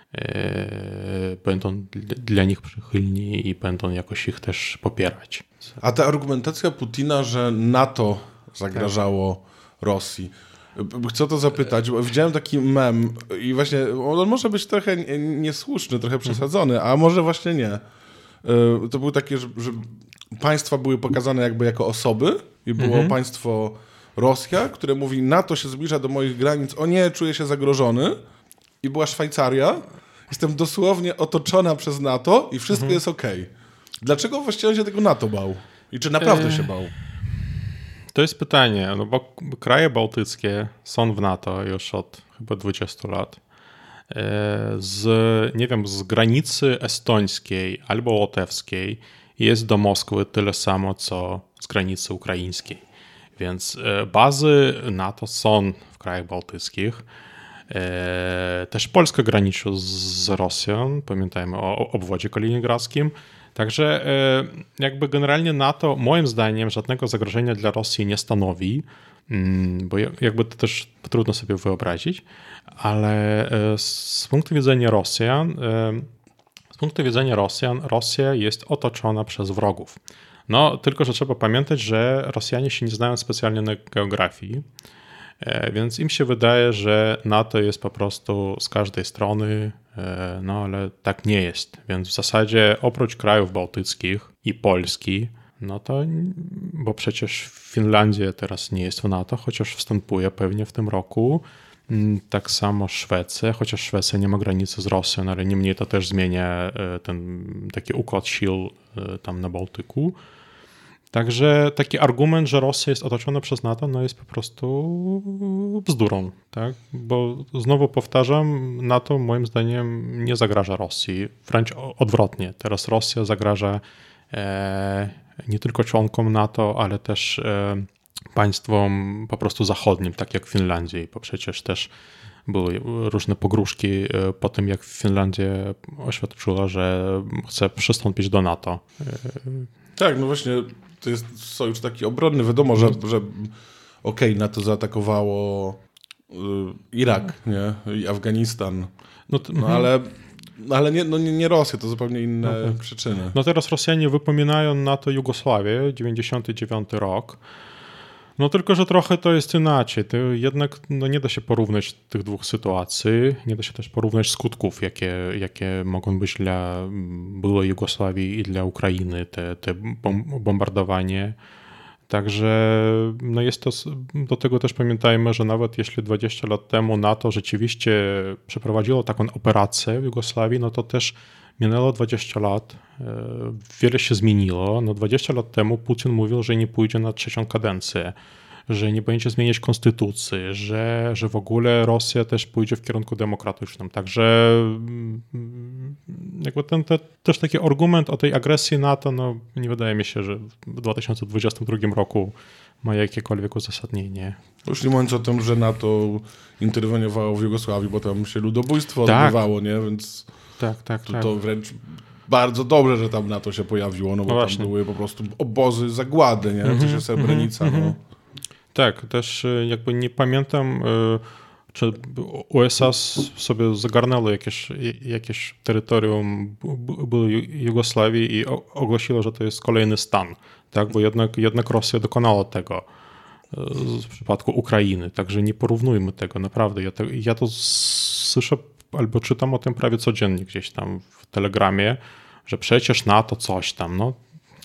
będą dla nich przychylni i będą jakoś ich też popierać. A ta argumentacja Putina, że NATO zagrażało Rosji. Chcę to zapytać, bo widziałem taki mem i właśnie on może być trochę niesłuszny, trochę przesadzony, a może właśnie nie. To był takie, że państwa były pokazane jakby jako osoby i było państwo Rosja, które mówi, NATO się zbliża do moich granic, o nie, czuję się zagrożony. I była Szwajcaria, jestem dosłownie otoczona przez NATO i wszystko jest okej. Dlaczego właściwie on się tego NATO bał? I czy naprawdę się bał? To jest pytanie, no bo kraje bałtyckie są w NATO już od chyba 20 lat. Z granicy estońskiej albo łotewskiej jest do Moskwy tyle samo, co z granicy ukraińskiej. Więc bazy NATO są w krajach bałtyckich. Też Polska graniczy z Rosją, pamiętajmy o obwodzie kaliningradzkim. Także jakby generalnie NATO moim zdaniem żadnego zagrożenia dla Rosji nie stanowi, bo jakby to też trudno sobie wyobrazić, ale z punktu widzenia Rosjan, Rosja jest otoczona przez wrogów. No tylko, że trzeba pamiętać, że Rosjanie się nie znają specjalnie na geografii, więc im się wydaje, że NATO jest po prostu z każdej strony, no ale tak nie jest. Więc w zasadzie oprócz krajów bałtyckich i Polski, no to, bo przecież Finlandia teraz nie jest w NATO, chociaż wstępuje pewnie w tym roku. Tak samo Szwecja, chociaż Szwecja nie ma granicy z Rosją, ale niemniej to też zmienia ten taki układ sił tam na Bałtyku. Także taki argument, że Rosja jest otoczona przez NATO, no jest po prostu bzdurą, tak? Bo znowu powtarzam, NATO moim zdaniem nie zagraża Rosji, wręcz odwrotnie. Teraz Rosja zagraża nie tylko członkom NATO, ale też państwom po prostu zachodnim, tak jak w Finlandii, bo przecież też były różne pogróżki po tym, jak Finlandia oświadczyła, że chce przystąpić do NATO. Tak, no właśnie, to jest sojusz taki obronny. Wiadomo, że NATO zaatakowało Irak, nie? I Afganistan. Ale nie Rosja, to zupełnie inne przyczyny. No teraz Rosjanie wypominają NATO Jugosławię, 99 rok. No tylko, że trochę to jest inaczej. To jednak nie da się porównać tych dwóch sytuacji. Nie da się też porównać skutków, jakie mogą być dla byłej Jugosławii i dla Ukrainy, te bombardowanie. Także no jest to, do tego też pamiętajmy, że nawet jeśli 20 lat temu NATO rzeczywiście przeprowadziło taką operację w Jugosławii, no to też minęło 20 lat, wiele się zmieniło. No 20 lat temu Putin mówił, że nie pójdzie na trzecią kadencję, że nie będzie zmieniać konstytucji, że w ogóle Rosja też pójdzie w kierunku demokratycznym. Także jakby też taki argument o tej agresji NATO, no nie wydaje mi się, że w 2022 roku ma jakiekolwiek uzasadnienie. Już nie mówiąc o tym, że NATO interweniowało w Jugosławii, bo tam się ludobójstwo odbywało, nie? Więc to wręcz bardzo dobrze, że tam NATO się pojawiło, no bo tam były po prostu obozy zagłady, nie? To się Srebrenica, no. Tak, też jakby nie pamiętam, czy USA sobie zagarnęło jakieś terytorium byłej Jugosławii i ogłosiło, że to jest kolejny stan, tak? Bo jednak Rosja dokonała tego w przypadku Ukrainy, także nie porównujmy tego, naprawdę. Ja to słyszę albo czytam o tym prawie codziennie gdzieś tam w Telegramie, że przecież NATO coś tam, no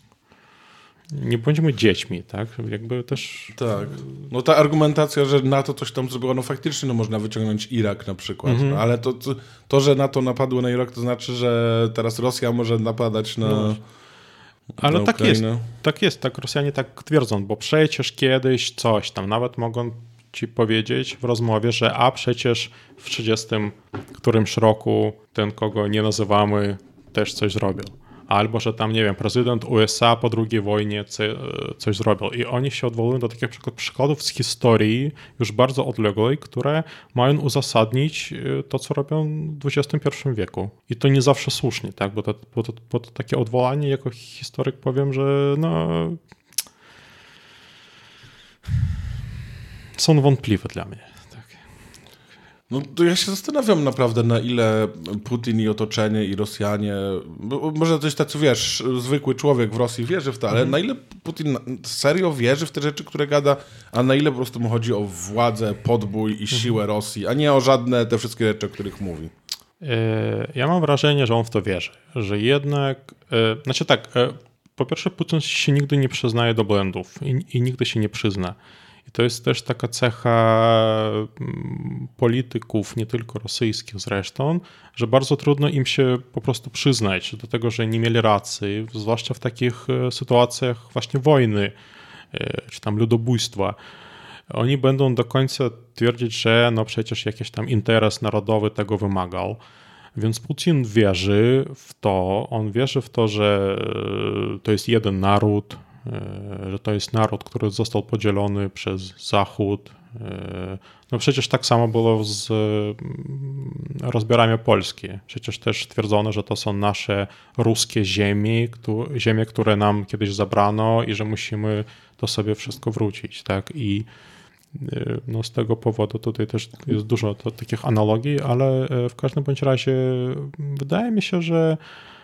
nie bądźmy dziećmi, tak? Jakby też... Tak. No ta argumentacja, że NATO coś tam zrobiło, no faktycznie można wyciągnąć Irak na przykład, no, ale to, że NATO napadło na Irak, to znaczy, że teraz Rosja może napadać na ale na tak Ukrainę. jest, tak Rosjanie tak twierdzą, bo przecież kiedyś coś tam, nawet mogą ci powiedzieć w rozmowie, że przecież w 30 którymś roku ten, kogo nie nazywamy, też coś zrobił. albo że tam, nie wiem, prezydent USA po II wojnie coś zrobił. I oni się odwołują do takich przykładów z historii już bardzo odległej, które mają uzasadnić to, co robią w XXI wieku. I to nie zawsze słusznie, tak? Bo to takie odwołanie, jako historyk powiem, że no... są wątpliwe dla mnie. No to ja się zastanawiam naprawdę, na ile Putin i otoczenie i Rosjanie, może coś tacy, wiesz, zwykły człowiek w Rosji wierzy w to, ale na ile Putin serio wierzy w te rzeczy, które gada, a na ile po prostu mu chodzi o władzę, podbój i siłę Rosji, a nie o żadne te wszystkie rzeczy, o których mówi. Ja mam wrażenie, że on w to wierzy, że jednak, znaczy tak, po pierwsze Putin się nigdy nie przyznaje do błędów i nigdy się nie przyzna. I to jest też taka cecha polityków, nie tylko rosyjskich zresztą, że bardzo trudno im się po prostu przyznać do tego, że nie mieli racji, zwłaszcza w takich sytuacjach właśnie wojny czy tam ludobójstwa. Oni będą do końca twierdzić, że no przecież jakiś tam interes narodowy tego wymagał. Więc Putin wierzy w to, on wierzy w to, że to jest jeden naród, że to jest naród, który został podzielony przez Zachód. No przecież tak samo było z rozbiorami Polski. Przecież też twierdzono, że to są nasze ruskie ziemie, które nam kiedyś zabrano i że musimy to sobie wszystko wrócić. Tak? I no z tego powodu tutaj też jest dużo takich analogii, ale w każdym bądź razie wydaje mi się, że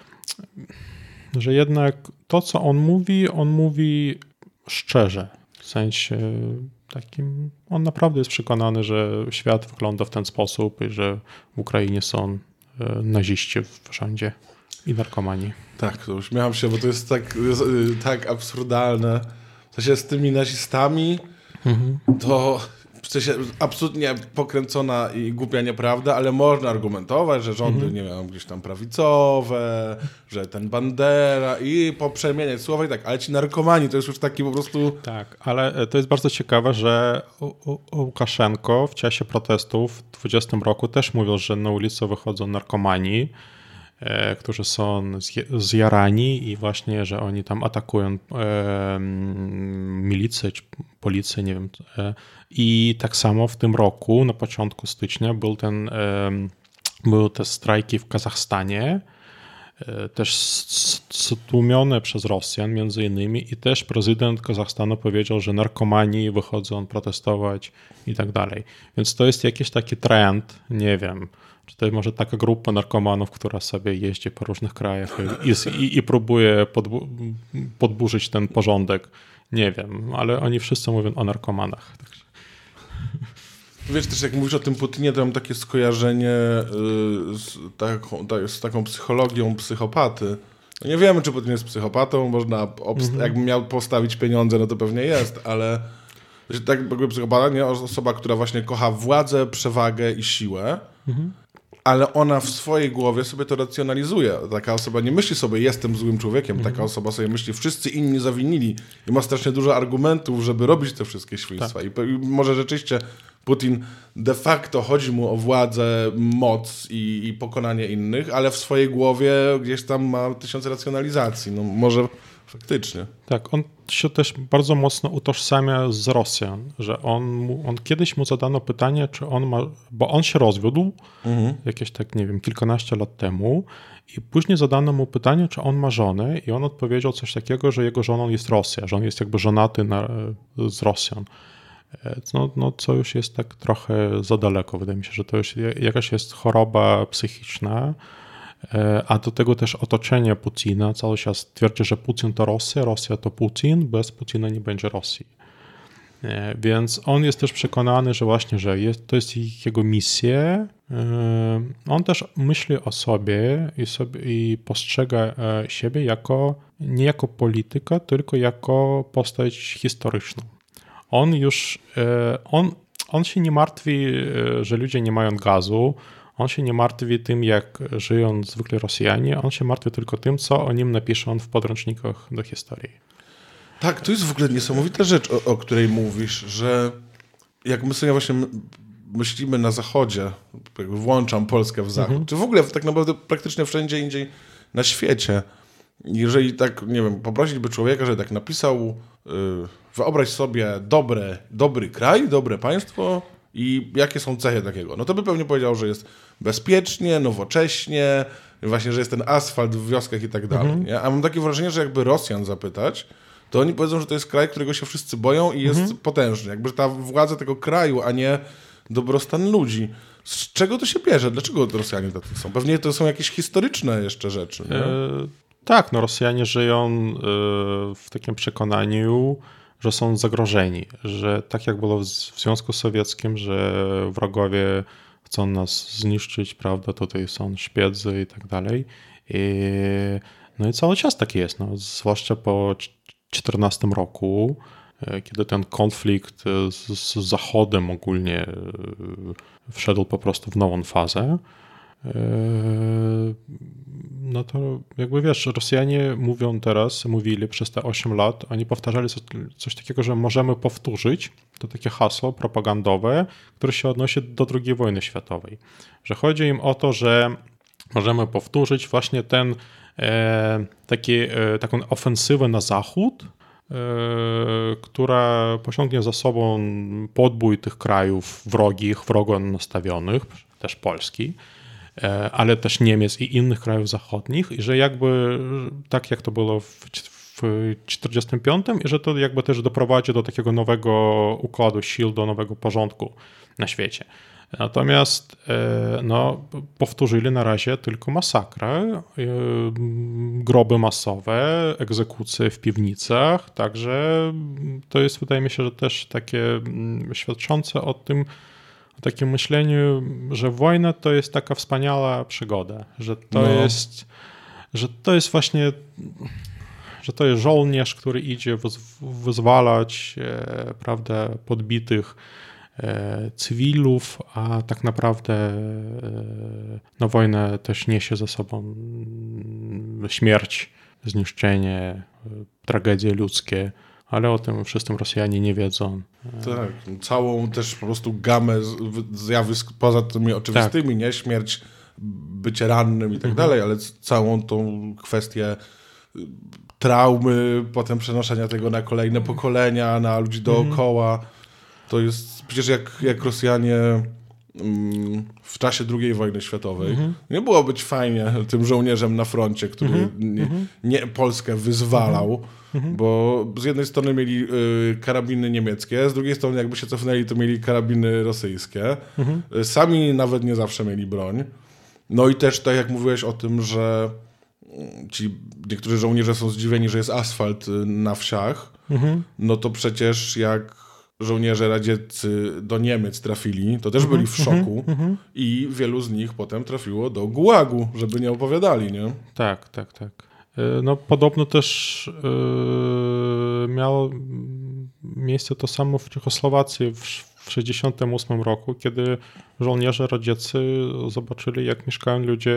jednak to, co on mówi szczerze. W sensie takim, on naprawdę jest przekonany, że świat wygląda w ten sposób i że w Ukrainie są naziści w rządzie i narkomani. Tak, to śmiałam się, bo to jest tak absurdalne. W sensie z tymi nazistami to w sensie absolutnie pokręcona i głupia nieprawda, ale można argumentować, że rządy, nie wiem, gdzieś tam prawicowe, że ten Bandera i poprzemieniać słowa i tak, ale ci narkomani to jest już taki po prostu... Tak, ale to jest bardzo ciekawe, że Łukaszenko w czasie protestów w 2020 roku też mówił, że na ulicę wychodzą narkomani, którzy są zjarani i właśnie, że oni tam atakują milicję czy policję, nie wiem. I tak samo w tym roku, na początku stycznia, były te strajki w Kazachstanie, też stłumione przez Rosjan między innymi i też prezydent Kazachstanu powiedział, że narkomani wychodzą protestować i tak dalej. Więc to jest jakiś taki trend, nie wiem, czy to może taka grupa narkomanów, która sobie jeździ po różnych krajach i próbuje podburzyć ten porządek. Nie wiem, ale oni wszyscy mówią o narkomanach. Wiesz, też jak mówisz o tym Putinie, to mam takie skojarzenie z taką psychologią psychopaty. No nie wiemy, czy Putin jest psychopatą, można, jakby miał postawić pieniądze, no to pewnie jest, ale tak jakby psychopata, nie? Osoba, która właśnie kocha władzę, przewagę i siłę, ale ona w swojej głowie sobie to racjonalizuje. Taka osoba nie myśli sobie, jestem złym człowiekiem, taka osoba sobie myśli, wszyscy inni zawinili i ma strasznie dużo argumentów, żeby robić te wszystkie świństwa. Tak. I może rzeczywiście Putin de facto chodzi mu o władzę, moc i pokonanie innych, ale w swojej głowie gdzieś tam ma tysiące racjonalizacji. No może faktycznie. Tak, on się też bardzo mocno utożsamia z Rosją, że on kiedyś mu zadano pytanie, czy on ma, bo on się rozwiódł jakieś tak, nie wiem, kilkanaście lat temu i później zadano mu pytanie, czy on ma żonę i on odpowiedział coś takiego, że jego żoną jest Rosja, że on jest jakby żonaty z Rosją. No, co już jest tak trochę za daleko. Wydaje mi się, że to już jakaś jest choroba psychiczna, a do tego też otoczenie Putina cały czas twierdzi, że Putin to Rosja, Rosja to Putin, bez Putina nie będzie Rosji. Więc on jest też przekonany, że właśnie, że to jest jego misja. On też myśli o sobie i postrzega siebie nie jako polityka, tylko jako postać historyczną. On się nie martwi, że ludzie nie mają gazu, on się nie martwi tym, jak żyją zwykli Rosjanie, on się martwi tylko tym, co o nim napiszą w podręcznikach do historii. Tak, to jest w ogóle niesamowita rzecz, o której mówisz, że jak my sobie właśnie myślimy na Zachodzie, jakby włączam Polskę w Zachód, czy w ogóle tak naprawdę praktycznie wszędzie indziej na świecie, jeżeli tak, nie wiem, poprosić by człowieka, że tak napisał, wyobraź sobie dobry kraj, dobre państwo i jakie są cechy takiego, no to by pewnie powiedział, że jest bezpiecznie, nowocześnie, właśnie, że jest ten asfalt w wioskach i tak dalej. Nie? A mam takie wrażenie, że jakby Rosjan zapytać, to oni powiedzą, że to jest kraj, którego się wszyscy boją i jest potężny. Jakby ta władza tego kraju, a nie dobrostan ludzi. Z czego to się bierze? Dlaczego Rosjanie tacy są? Pewnie to są jakieś historyczne jeszcze rzeczy. Nie? Tak, no Rosjanie żyją w takim przekonaniu, że są zagrożeni, że tak jak było w Związku Sowieckim, że wrogowie chcą nas zniszczyć, prawda, tutaj są szpiedzy i tak dalej. No i cały czas tak jest, no, zwłaszcza po 2014 roku, kiedy ten konflikt z Zachodem ogólnie wszedł po prostu w nową fazę. No to jakby wiesz, Rosjanie mówili przez te 8 lat, oni powtarzali coś takiego, że możemy powtórzyć, to takie hasło propagandowe, które się odnosi do II wojny światowej. Że chodzi im o to, że możemy powtórzyć właśnie taką ofensywę na zachód, która pociągnie za sobą podbój tych krajów wrogo nastawionych, też Polski, ale też Niemiec i innych krajów zachodnich, i że jakby tak jak to było w 1945 i że to jakby też doprowadzi do takiego nowego układu sił, do nowego porządku na świecie. Natomiast no, powtórzyli na razie tylko masakrę, groby masowe, egzekucje w piwnicach, także to jest, wydaje mi się, że też takie świadczące o takim myśleniu, że wojna to jest taka wspaniała przygoda, że to jest właśnie, że to jest żołnierz, który idzie wyzwalać, prawda, podbitych cywilów, a tak naprawdę no, wojna też niesie za sobą śmierć, zniszczenie, tragedie ludzkie, ale o tym wszystkim Rosjanie nie wiedzą. Tak, całą też po prostu gamę zjawisk poza tymi oczywistymi, tak. Nie? Śmierć, bycie rannym i tak dalej, ale całą tą kwestię traumy, potem przenoszenia tego na kolejne pokolenia, na ludzi dookoła. To jest przecież jak Rosjanie w czasie II wojny światowej. Nie było być fajnie tym żołnierzem na froncie, który nie Polskę wyzwalał, bo z jednej strony mieli karabiny niemieckie, z drugiej strony jakby się cofnęli, to mieli karabiny rosyjskie. Sami nawet nie zawsze mieli broń. No i też tak jak mówiłeś o tym, że ci niektórzy żołnierze są zdziwieni, że jest asfalt na wsiach, no to przecież jak żołnierze radzieccy do Niemiec trafili, to też byli w szoku i wielu z nich potem trafiło do gułagu, żeby nie opowiadali, nie? Tak. No podobno też miało miejsce to samo w Czechosłowacji w 1968 roku, kiedy żołnierze radzieccy zobaczyli, jak mieszkają ludzie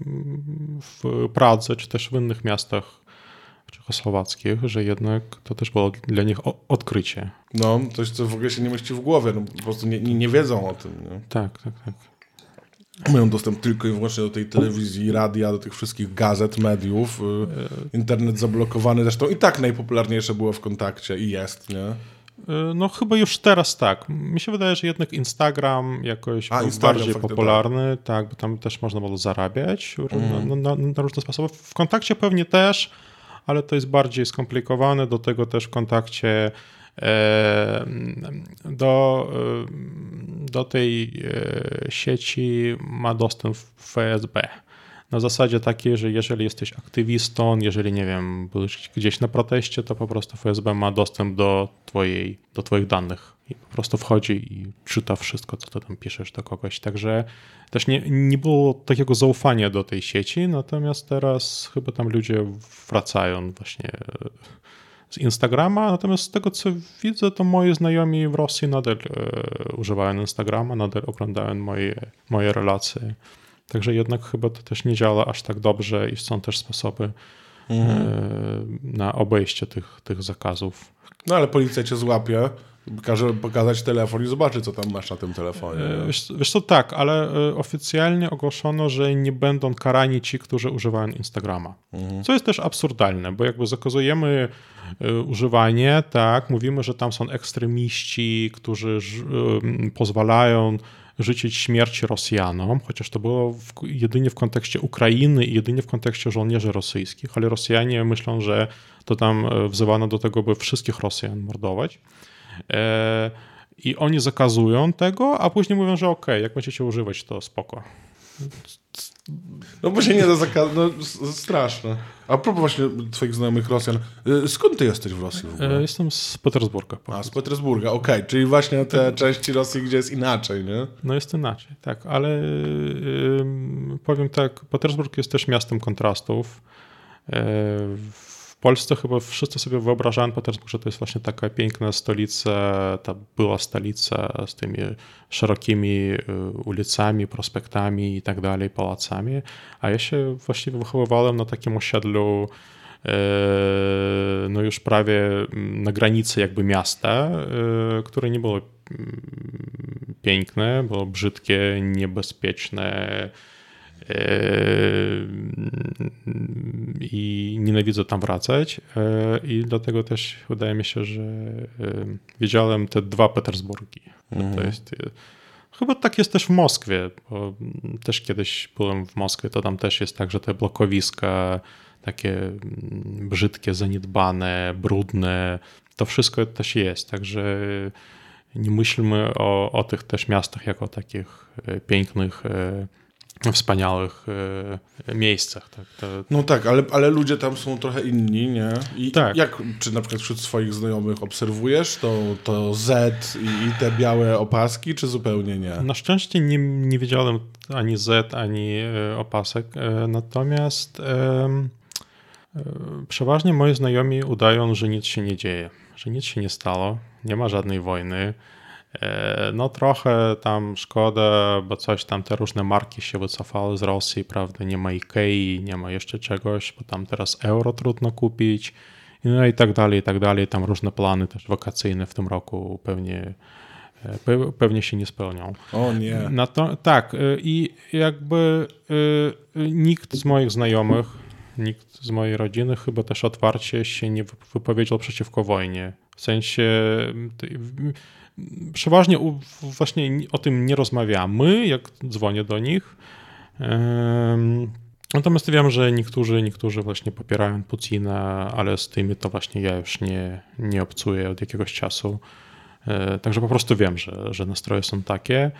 w Pradze, czy też w innych miastach czechosłowackich, że jednak to też było dla nich odkrycie. No, coś, co w ogóle się nie mieści w głowie, no, po prostu nie wiedzą o tym. Nie? Tak. Mają dostęp tylko i wyłącznie do tej telewizji, radia, do tych wszystkich gazet, mediów. Internet zablokowany, zresztą i tak najpopularniejsze było w Kontakcie i jest, nie? No chyba już teraz tak. Mi się wydaje, że jednak Instagram jakoś był bardziej popularny, tak, bo tam też można było zarabiać na różne sposoby. W Kontakcie pewnie też, ale to jest bardziej skomplikowane. Do tego też w Kontakcie do tej sieci ma dostęp FSB. Na zasadzie takiej, że jeżeli jesteś aktywistą, jeżeli, nie wiem, byłeś gdzieś na proteście, to po prostu FSB ma dostęp do twoich danych i po prostu wchodzi i czyta wszystko, co ty tam piszesz do kogoś. Także też nie było takiego zaufania do tej sieci, natomiast teraz chyba tam ludzie wracają właśnie z Instagrama, natomiast z tego, co widzę, to moi znajomi w Rosji nadal używają Instagrama, nadal oglądają moje relacje. Także jednak chyba to też nie działa aż tak dobrze i są też sposoby na obejście tych zakazów. No ale policja cię złapie, każe pokazać telefon i zobaczy, co tam masz na tym telefonie. Wiesz co, tak, ale oficjalnie ogłoszono, że nie będą karani ci, którzy używają Instagrama. Co jest też absurdalne, bo jakby zakazujemy używanie, tak, mówimy, że tam są ekstremiści, którzy pozwalają życzyć śmierci Rosjanom, chociaż to było jedynie w kontekście Ukrainy i jedynie w kontekście żołnierzy rosyjskich, ale Rosjanie myślą, że to tam wzywano do tego, by wszystkich Rosjan mordować. I oni zakazują tego, a później mówią, że okej, jak będziecie używać, to spoko. No bo się nie da zakazać, no straszne. A propos właśnie twoich znajomych Rosjan, skąd ty jesteś w Rosji w ogóle? Jestem z Petersburga. A, z Petersburga, okej, czyli właśnie te części Rosji, gdzie jest inaczej, nie? No jest inaczej, tak, ale powiem tak, Petersburg jest też miastem kontrastów. W Polsce chyba wszyscy sobie wyobrażają Petersburg, że to jest właśnie taka piękna stolica, ta była stolica z tymi szerokimi ulicami, prospektami i tak dalej, pałacami, a ja się właściwie wychowywałem na takim osiedlu no już prawie na granicy jakby miasta, które nie było piękne, było brzydkie, niebezpieczne, i nienawidzę tam wracać i dlatego też wydaje mi się, że widziałem te dwa Petersburgi. To jest, chyba tak jest też w Moskwie, bo też kiedyś byłem w Moskwie, to tam też jest tak, że te blokowiska takie brzydkie, zaniedbane, brudne, to wszystko też jest, także nie myślmy o tych też miastach jako takich pięknych, wspaniałych miejscach. Tak? No tak, ale ludzie tam są trochę inni, nie? I tak. Czy na przykład wśród swoich znajomych obserwujesz to Z i te białe opaski, czy zupełnie nie? Na szczęście nie widziałem ani Z, ani opasek, natomiast przeważnie moi znajomi udają, że nic się nie dzieje, że nic się nie stało, nie ma żadnej wojny. No trochę tam szkoda, bo coś tam, te różne marki się wycofały z Rosji, prawda, nie ma Ikei, nie ma jeszcze czegoś, bo tam teraz euro trudno kupić, no i tak dalej, tam różne plany też wakacyjne w tym roku pewnie się nie spełnią. O nie. Tak, i jakby nikt z moich znajomych, nikt z mojej rodziny chyba też otwarcie się nie wypowiedział przeciwko wojnie, w sensie przeważnie właśnie o tym nie rozmawiamy, jak dzwonię do nich. Natomiast wiem, że niektórzy właśnie popierają Putina, ale z tymi to właśnie ja już nie obcuję od jakiegoś czasu. Także po prostu wiem, że nastroje są takie.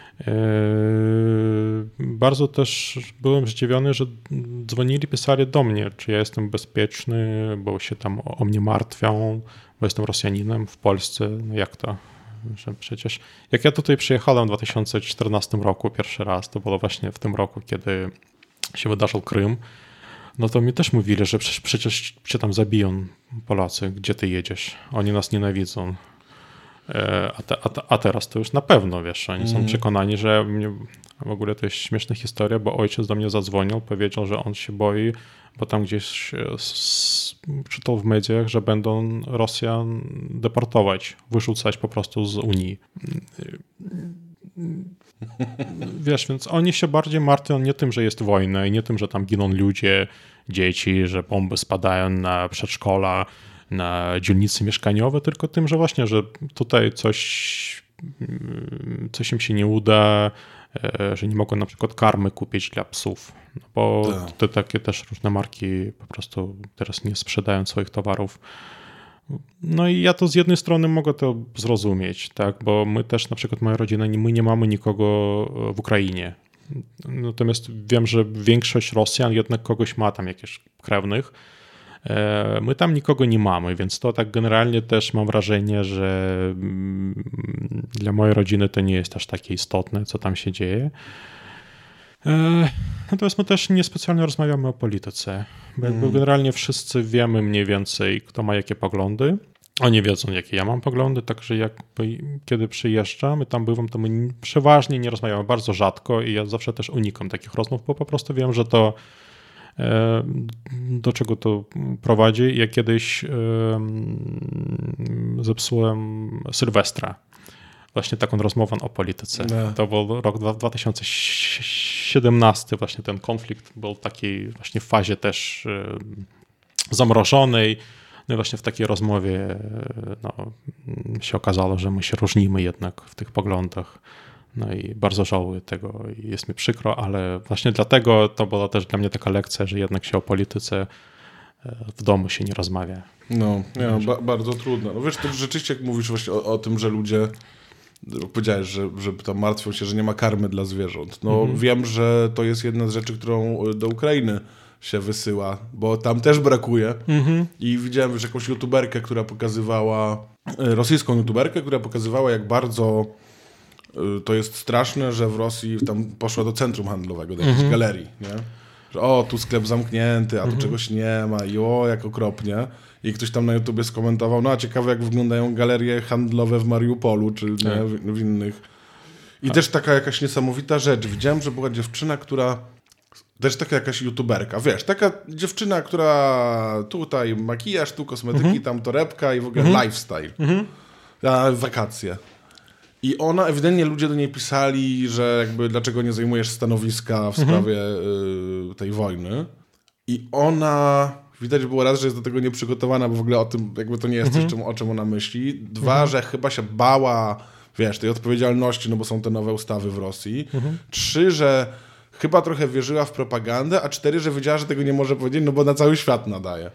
Bardzo też byłem zdziwiony, że dzwonili, pisali do mnie, czy ja jestem bezpieczny, bo się tam o mnie martwią, bo jestem Rosjaninem w Polsce. No jak to? Że przecież jak ja tutaj przyjechałem w 2014 roku pierwszy raz, to było właśnie w tym roku, kiedy się wydarzył Krym, no to mi też mówili, że przecież cię tam zabiją Polacy, gdzie ty jedziesz, oni nas nienawidzą. A teraz to już na pewno, wiesz, oni są przekonani, że w ogóle to jest śmieszna historia, bo ojciec do mnie zadzwonił, powiedział, że on się boi, bo tam gdzieś czytał w mediach, że będą Rosjan deportować, wyrzucać po prostu z Unii. Wiesz, więc oni się bardziej martwią nie tym, że jest wojna i nie tym, że tam giną ludzie, dzieci, że bomby spadają na przedszkola, na dzielnice mieszkaniowe, tylko tym, że właśnie, że tutaj coś im się nie uda, że nie mogą na przykład karmy kupić dla psów, no bo te takie też różne marki po prostu teraz nie sprzedają swoich towarów. No i ja to z jednej strony mogę to zrozumieć, tak, bo my też na przykład moja rodzina, my nie mamy nikogo w Ukrainie. Natomiast wiem, że większość Rosjan jednak kogoś ma tam jakichś krewnych. My tam nikogo nie mamy, więc to tak generalnie też mam wrażenie, że dla mojej rodziny to nie jest aż takie istotne, co tam się dzieje. Natomiast my też niespecjalnie rozmawiamy o polityce, bo jakby generalnie wszyscy wiemy mniej więcej, kto ma jakie poglądy. Oni wiedzą, jakie ja mam poglądy, także jakby kiedy przyjeżdżam i tam bywam, to my przeważnie nie rozmawiamy, bardzo rzadko i ja zawsze też unikam takich rozmów, bo po prostu wiem, że to Do czego to prowadzi? Ja kiedyś zepsułem Sylwestra. Właśnie taką rozmową o polityce. No. To był rok 2017, właśnie ten konflikt był taki właśnie w fazie też zamrożonej. No i właśnie w takiej rozmowie się okazało, że my się różnimy jednak w tych poglądach. No i bardzo żałuję tego i jest mi przykro, ale właśnie dlatego to była też dla mnie taka lekcja, że jednak się o polityce w domu się nie rozmawia. No, bardzo trudno. No wiesz, to rzeczywiście jak mówisz właśnie o tym, że ludzie, powiedziałeś, że tam martwią się, że nie ma karmy dla zwierząt. No wiem, że to jest jedna z rzeczy, którą do Ukrainy się wysyła, bo tam też brakuje. I widziałem już jakąś youtuberkę, która pokazywała, rosyjską youtuberkę, która pokazywała, jak bardzo to jest straszne, że w Rosji tam poszła do centrum handlowego, do jakiejś galerii, nie? Że tu sklep zamknięty, a tu czegoś nie ma i jak okropnie. I ktoś tam na YouTubie skomentował, a ciekawe jak wyglądają galerie handlowe w Mariupolu, czy nie, w innych. I też taka jakaś niesamowita rzecz. Widziałem, że była dziewczyna, która też taka jakaś youtuberka, wiesz, taka dziewczyna, która tutaj makijaż, tu kosmetyki, tam torebka i w ogóle lifestyle. Wakacje. I ona, ewidentnie ludzie do niej pisali, że jakby dlaczego nie zajmujesz stanowiska w sprawie tej wojny. I ona, widać było raz, że jest do tego nieprzygotowana, bo w ogóle o tym, jakby to nie jest coś, o czym ona myśli. Dwa, że chyba się bała, wiesz, tej odpowiedzialności, no bo są te nowe ustawy w Rosji. Trzy, że chyba trochę wierzyła w propagandę, a cztery, że wiedziała, że tego nie może powiedzieć, no bo na cały świat nadaje.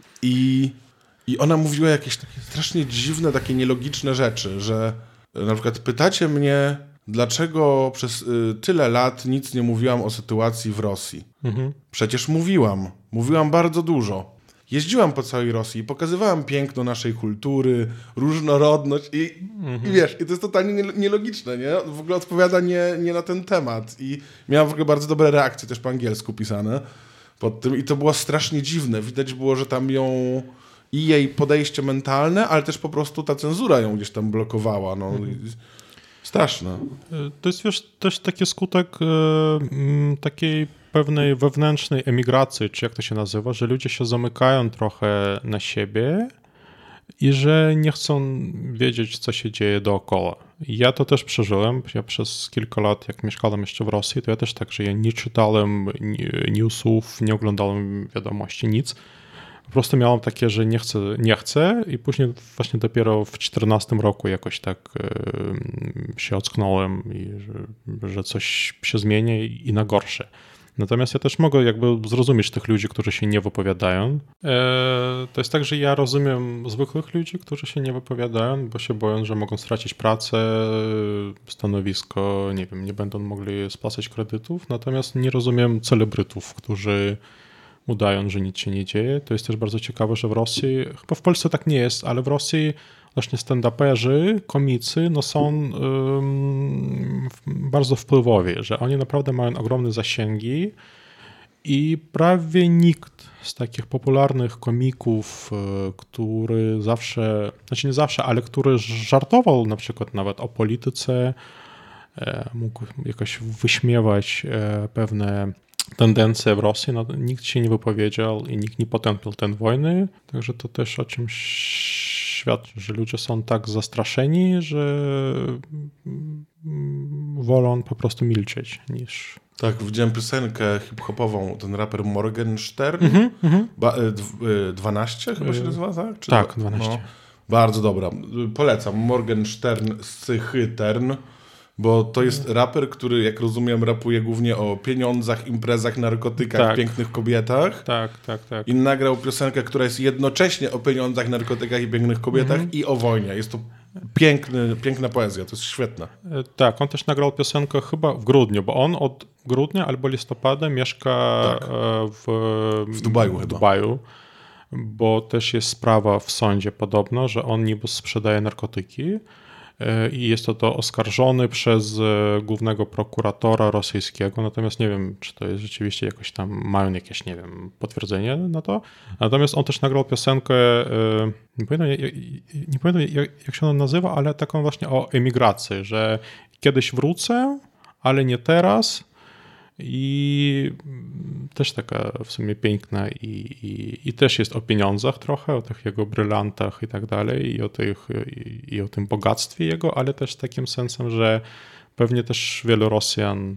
I ona mówiła jakieś takie strasznie dziwne, takie nielogiczne rzeczy, że na przykład pytacie mnie, dlaczego przez tyle lat nic nie mówiłam o sytuacji w Rosji. Przecież mówiłam bardzo dużo. Jeździłam po całej Rosji, pokazywałam piękno naszej kultury, różnorodność i wiesz, i to jest totalnie nielogiczne, nie? W ogóle odpowiada nie na ten temat. I miałam w ogóle bardzo dobre reakcje, też po angielsku pisane pod tym i to było strasznie dziwne. Widać było, że tam ją i jej podejście mentalne, ale też po prostu ta cenzura ją gdzieś tam blokowała. No. Straszne. To jest wiesz, też taki skutek takiej pewnej wewnętrznej emigracji, czy jak to się nazywa, że ludzie się zamykają trochę na siebie i że nie chcą wiedzieć, co się dzieje dookoła. Ja to też przeżyłem. Ja przez kilka lat, jak mieszkałem jeszcze w Rosji, to ja też tak, że ja nie czytałem newsów, nie oglądałem wiadomości, nic. Po prostu miałem takie, że nie chcę i później właśnie dopiero w 2014 roku jakoś tak się ocknąłem, że coś się zmieni i na gorsze. Natomiast ja też mogę jakby zrozumieć tych ludzi, którzy się nie wypowiadają. To jest tak, że ja rozumiem zwykłych ludzi, którzy się nie wypowiadają, bo się boją, że mogą stracić pracę, stanowisko, nie wiem, nie będą mogli spłacać kredytów. Natomiast nie rozumiem celebrytów, którzy udają, że nic się nie dzieje. To jest też bardzo ciekawe, że w Rosji, chyba w Polsce tak nie jest, ale w Rosji właśnie stand-uperzy, komicy, no są bardzo wpływowi, że oni naprawdę mają ogromne zasięgi i prawie nikt z takich popularnych komików, który zawsze, znaczy nie zawsze, ale który żartował na przykład nawet o polityce, mógł jakoś wyśmiewać pewne tendencje w Rosji, no, nikt się nie wypowiedział i nikt nie potępił tej wojny, także to też o czymś świadczy, że ludzie są tak zastraszeni, że wolą po prostu milczeć niż... Tak, widziałem piosenkę hip-hopową, ten raper Morgenstern, 12 chyba się nazywa, tak? Czy tak, 12. No, bardzo dobra, polecam, Morgenstern Sychytern, bo to jest raper, który, jak rozumiem, rapuje głównie o pieniądzach, imprezach, narkotykach, tak, pięknych kobietach. Tak. I nagrał piosenkę, która jest jednocześnie o pieniądzach, narkotykach i pięknych kobietach i o wojnie. Jest to piękna poezja, to jest świetne. Tak, on też nagrał piosenkę chyba w grudniu, bo on od grudnia albo listopada mieszka w Dubaju, bo też jest sprawa w sądzie podobno, że on niby sprzedaje narkotyki. I jest to oskarżony przez głównego prokuratora rosyjskiego, natomiast nie wiem, czy to jest rzeczywiście jakoś tam, mają jakieś, nie wiem, potwierdzenie na to. Natomiast on też nagrał piosenkę, nie pamiętam jak się ona nazywa, ale taką właśnie o emigracji, że kiedyś wrócę, ale nie teraz i też taka w sumie piękna i też jest o pieniądzach trochę, o tych jego brylantach i tak dalej i o tym bogactwie jego, ale też takim sensem, że pewnie też wielu Rosjan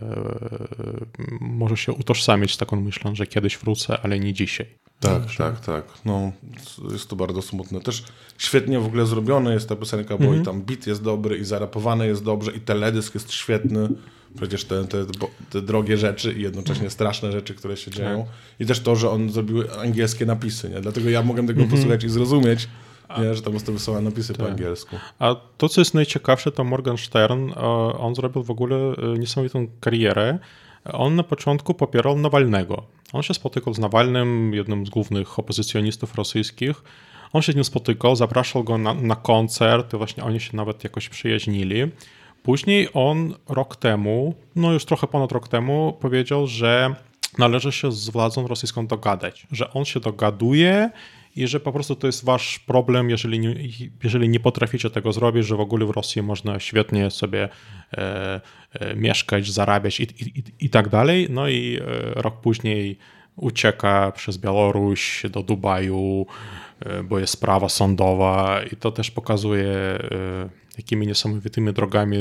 może się utożsamić z taką myślą, że kiedyś wrócę, ale nie dzisiaj. Tak. No, jest to bardzo smutne. Też świetnie w ogóle zrobione jest ta piosenka, bo i tam beat jest dobry, i zarapowane jest dobrze, i teledysk jest świetny. Przecież te drogie rzeczy i jednocześnie straszne rzeczy, które się dzieją. I też to, że on zrobił angielskie napisy, nie? Dlatego ja mogłem tego posłuchać i zrozumieć, nie? Że tam są napisy po angielsku. A to, co jest najciekawsze, to Morgenstern, on zrobił w ogóle niesamowitą karierę. On na początku popierał Nawalnego. On się spotykał z Nawalnym, jednym z głównych opozycjonistów rosyjskich. On się z nim spotykał, zapraszał go na koncert, właśnie oni się nawet jakoś przyjaźnili. Później on rok temu, no już trochę ponad rok temu, powiedział, że należy się z władzą dogadać, że on się dogaduje i że po prostu to jest wasz problem, jeżeli nie potraficie tego zrobić, że w ogóle w Rosji można świetnie sobie mieszkać, zarabiać i tak dalej. No i rok później ucieka przez Białoruś do Dubaju, bo jest sprawa sądowa i to też pokazuje, jakimi niesamowitymi drogami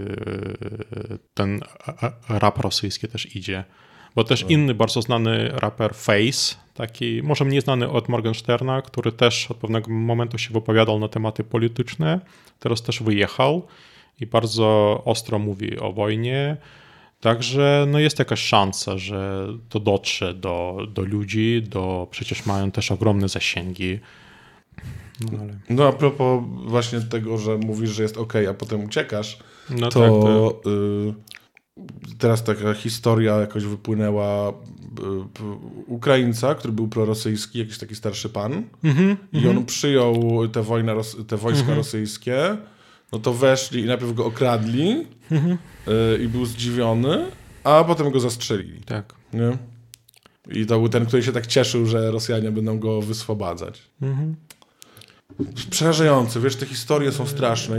ten rap rosyjski też idzie. Bo też inny bardzo znany raper Face, taki może mniej znany od Morgensterna, który też od pewnego momentu się wypowiadał na tematy polityczne, teraz też wyjechał i bardzo ostro mówi o wojnie. Także no jest jakaś szansa, że to dotrze do ludzi, przecież mają też ogromne zasięgi. No a propos właśnie tego, że mówisz, że jest okej, a potem uciekasz, no to teraz taka historia jakoś wypłynęła Ukraińca, który był prorosyjski, jakiś taki starszy pan i on przyjął te wojska rosyjskie, no to weszli i najpierw go okradli i był zdziwiony, a potem go zastrzelili. Tak. Nie? I to był ten, który się tak cieszył, że Rosjanie będą go wyswobadzać. Przerażające, wiesz, te historie są straszne.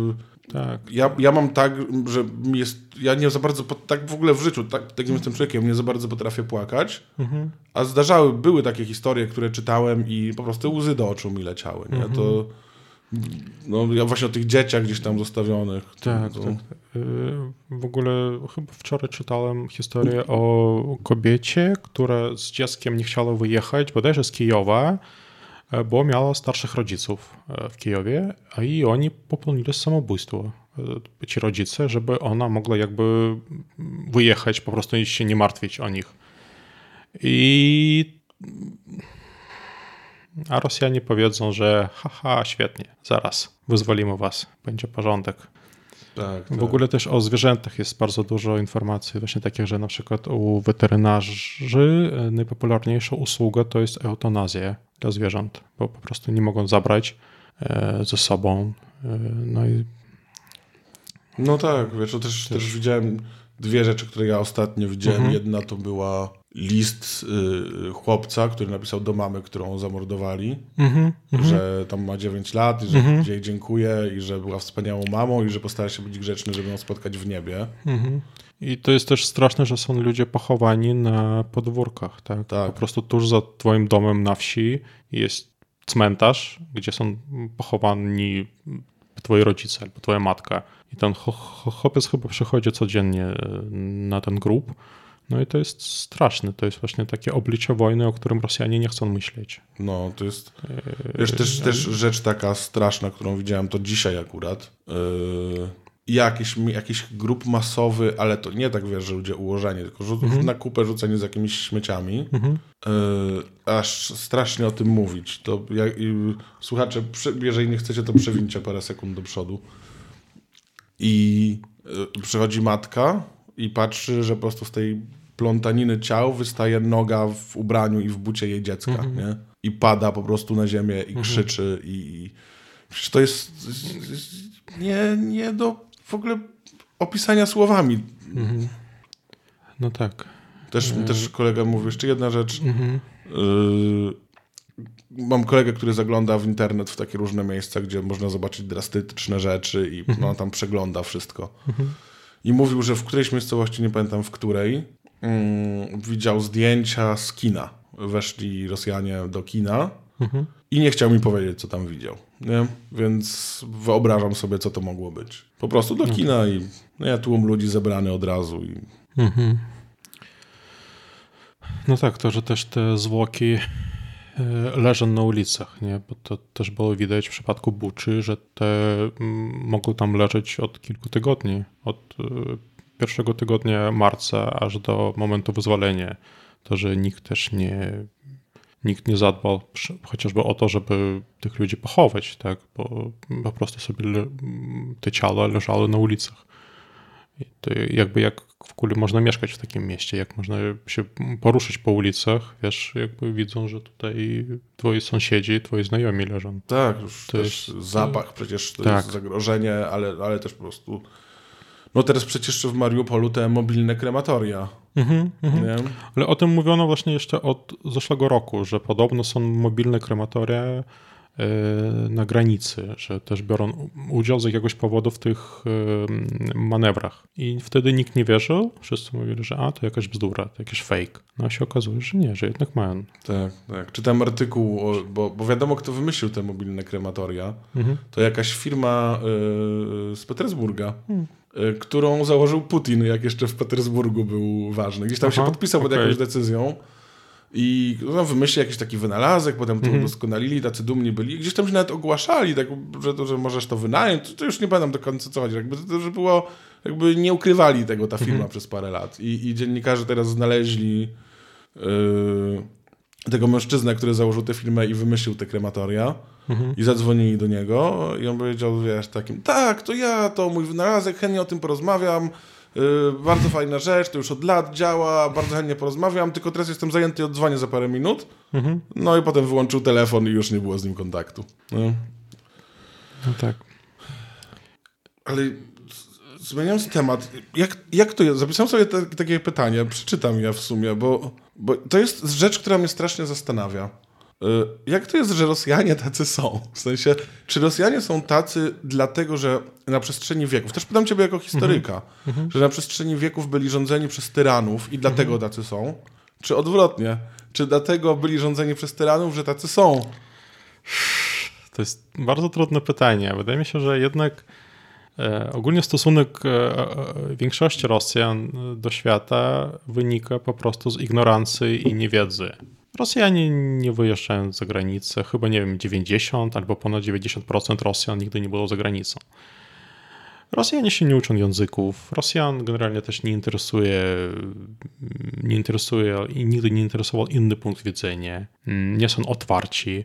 Ja mam tak, że ja nie za bardzo, tak w ogóle w życiu, takim jestem człowiekiem, nie za bardzo potrafię płakać, a były takie historie, które czytałem i po prostu łzy do oczu mi leciały. Nie? To, no, ja właśnie o tych dzieciach gdzieś tam zostawionych. Tak. W ogóle chyba wczoraj czytałem historię o kobiecie, która z dzieckiem nie chciała wyjechać, bodajże z Kijowa, bo miała starszych rodziców w Kijowie, a i oni popełnili samobójstwo, ci rodzice, żeby ona mogła jakby wyjechać, po prostu się nie martwić o nich. A Rosjanie powiedzą, że haha, świetnie, zaraz wyzwolimy was, będzie porządek. Tak. W ogóle też o zwierzętach jest bardzo dużo informacji, właśnie takich, że na przykład u weterynarzy najpopularniejsza usługa to jest eutanazja dla zwierząt, bo po prostu nie mogą zabrać ze sobą. No tak, wiesz, to też widziałem dwie rzeczy, które ja ostatnio widziałem. Jedna to była list chłopca, który napisał do mamy, którą zamordowali, że tam ma 9 lat i że jej dziękuję i że była wspaniałą mamą i że postara się być grzeczny, żeby ją spotkać w niebie. I to jest też straszne, że są ludzie pochowani na podwórkach. Tak? Po prostu tuż za twoim domem na wsi jest cmentarz, gdzie są pochowani twoi rodzice albo twoja matka. I ten chłopiec chyba przychodzi codziennie na ten grób. No i to jest straszne. To jest właśnie takie oblicze wojny, o którym Rosjanie nie chcą myśleć. No, to jest wiesz, też rzecz taka straszna, którą widziałem to dzisiaj akurat. Jakiś grup masowy, ale to nie tak, wiesz, że ludzie ułożeni, tylko na kupę rzuceni z jakimiś śmieciami. Aż strasznie o tym mówić. To słuchacze, jeżeli nie chcecie, to przewincie parę sekund do przodu. I przychodzi matka i patrzy, że po prostu z tej plątaniny ciał wystaje noga w ubraniu i w bucie jej dziecka, nie? I pada po prostu na ziemię i krzyczy i przecież to jest nie do w ogóle opisania słowami. No tak. Też kolega mówił, jeszcze jedna rzecz. Mam kolegę, który zagląda w internet w takie różne miejsca, gdzie można zobaczyć drastyczne rzeczy i on tam przegląda wszystko. i mówił, że w którejś miejscowości, nie pamiętam w której, widział zdjęcia z kina. Weszli Rosjanie do kina i nie chciał mi powiedzieć, co tam widział. Nie? Więc wyobrażam sobie, co to mogło być. Po prostu do kina i tłum ludzi zebrany od razu. No tak, to, że też te zwłoki leżą na ulicach, nie? Bo to też było widać w przypadku Buczy, że te mogły tam leżeć od kilku tygodni, od pierwszego tygodnia marca aż do momentu wyzwolenia. To, że nikt nie zadbał chociażby o to, żeby tych ludzi pochować, tak? Bo po prostu sobie te ciała leżały na ulicach. I to jakby jak w ogóle można mieszkać w takim mieście, jak można się poruszyć po ulicach, wiesz, jakby widzą, że tutaj twoi sąsiedzi, twoi znajomi leżą. Tak, już to też jest zapach, przecież to jest zagrożenie, ale też po prostu... No teraz przecież w Mariupolu te mobilne krematoria. Nie? Ale o tym mówiono właśnie jeszcze od zeszłego roku, że podobno są mobilne krematoria na granicy, że też biorą udział z jakiegoś powodu w tych manewrach. I wtedy nikt nie wierzył, wszyscy mówili, że to jakaś bzdura, to jakiś fake. No a się okazuje, że nie, że jednak mają. Tak. Czytałem artykuł, bo wiadomo, kto wymyślił te mobilne krematoria. To jakaś firma z Petersburga. Którą założył Putin, jak jeszcze w Petersburgu był ważny. Gdzieś tam się podpisał pod jakąś decyzją i wymyślił jakiś taki wynalazek, potem to udoskonalili, tacy dumni byli. I gdzieś tam się nawet ogłaszali, tak, że możesz to wynająć. To już nie pamiętam do końca, co chodzi. Że było, jakby nie ukrywali tego ta firma przez parę lat. I dziennikarze teraz znaleźli tego mężczyznę, który założył tę firmę i wymyślił te krematoria. I zadzwonili do niego i on powiedział, wiesz, takim, tak, to ja, to mój wynalazek, chętnie o tym porozmawiam, bardzo fajna rzecz, to już od lat działa, bardzo chętnie porozmawiam, tylko teraz jestem zajęty i odzwonię za parę minut. No i potem wyłączył telefon i już nie było z nim kontaktu. No tak. Ale zmieniając temat, jak to jest? Zapisałem sobie takie pytanie, przeczytam je w sumie, bo to jest rzecz, która mnie strasznie zastanawia. Jak to jest, że Rosjanie tacy są? W sensie, czy Rosjanie są tacy dlatego, że na przestrzeni wieków, też pytam ciebie jako historyka, że na przestrzeni wieków byli rządzeni przez tyranów i dlatego tacy są? Czy odwrotnie? Czy dlatego byli rządzeni przez tyranów, że tacy są? To jest bardzo trudne pytanie. Wydaje mi się, że jednak ogólnie stosunek większości Rosjan do świata wynika po prostu z ignorancji i niewiedzy. Rosjanie nie wyjeżdżają za granicę, chyba nie wiem, 90 albo ponad 90% Rosjan nigdy nie było za granicą. Rosjanie się nie uczą języków, Rosjan generalnie też nie interesuje i nigdy nie interesował inny punkt widzenia, nie są otwarci.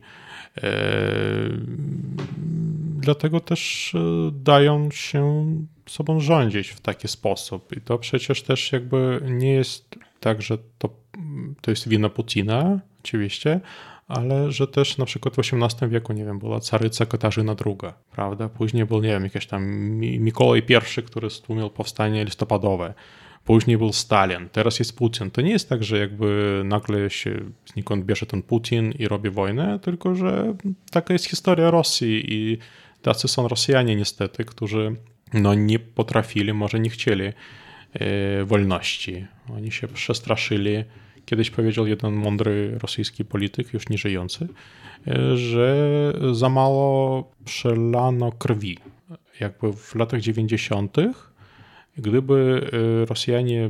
Dlatego też dają się sobą rządzić w taki sposób. I to przecież też jakby nie jest tak, że to jest wina Putina, oczywiście, ale że też na przykład w XVIII wieku, nie wiem, była caryca Katarzyna II, prawda? Później był, nie wiem, jakiś tam Mikołaj I, który stłumił powstanie listopadowe. Później był Stalin, teraz jest Putin. To nie jest tak, że jakby nagle się znikąd bierze ten Putin i robi wojnę, tylko że taka jest historia Rosji i tacy są Rosjanie niestety, którzy nie potrafili, może nie chcieli wolności. Oni się przestraszyli. Kiedyś powiedział jeden mądry rosyjski polityk, już nie żyjący, że za mało przelano krwi. Jakby w latach 90. gdyby Rosjanie,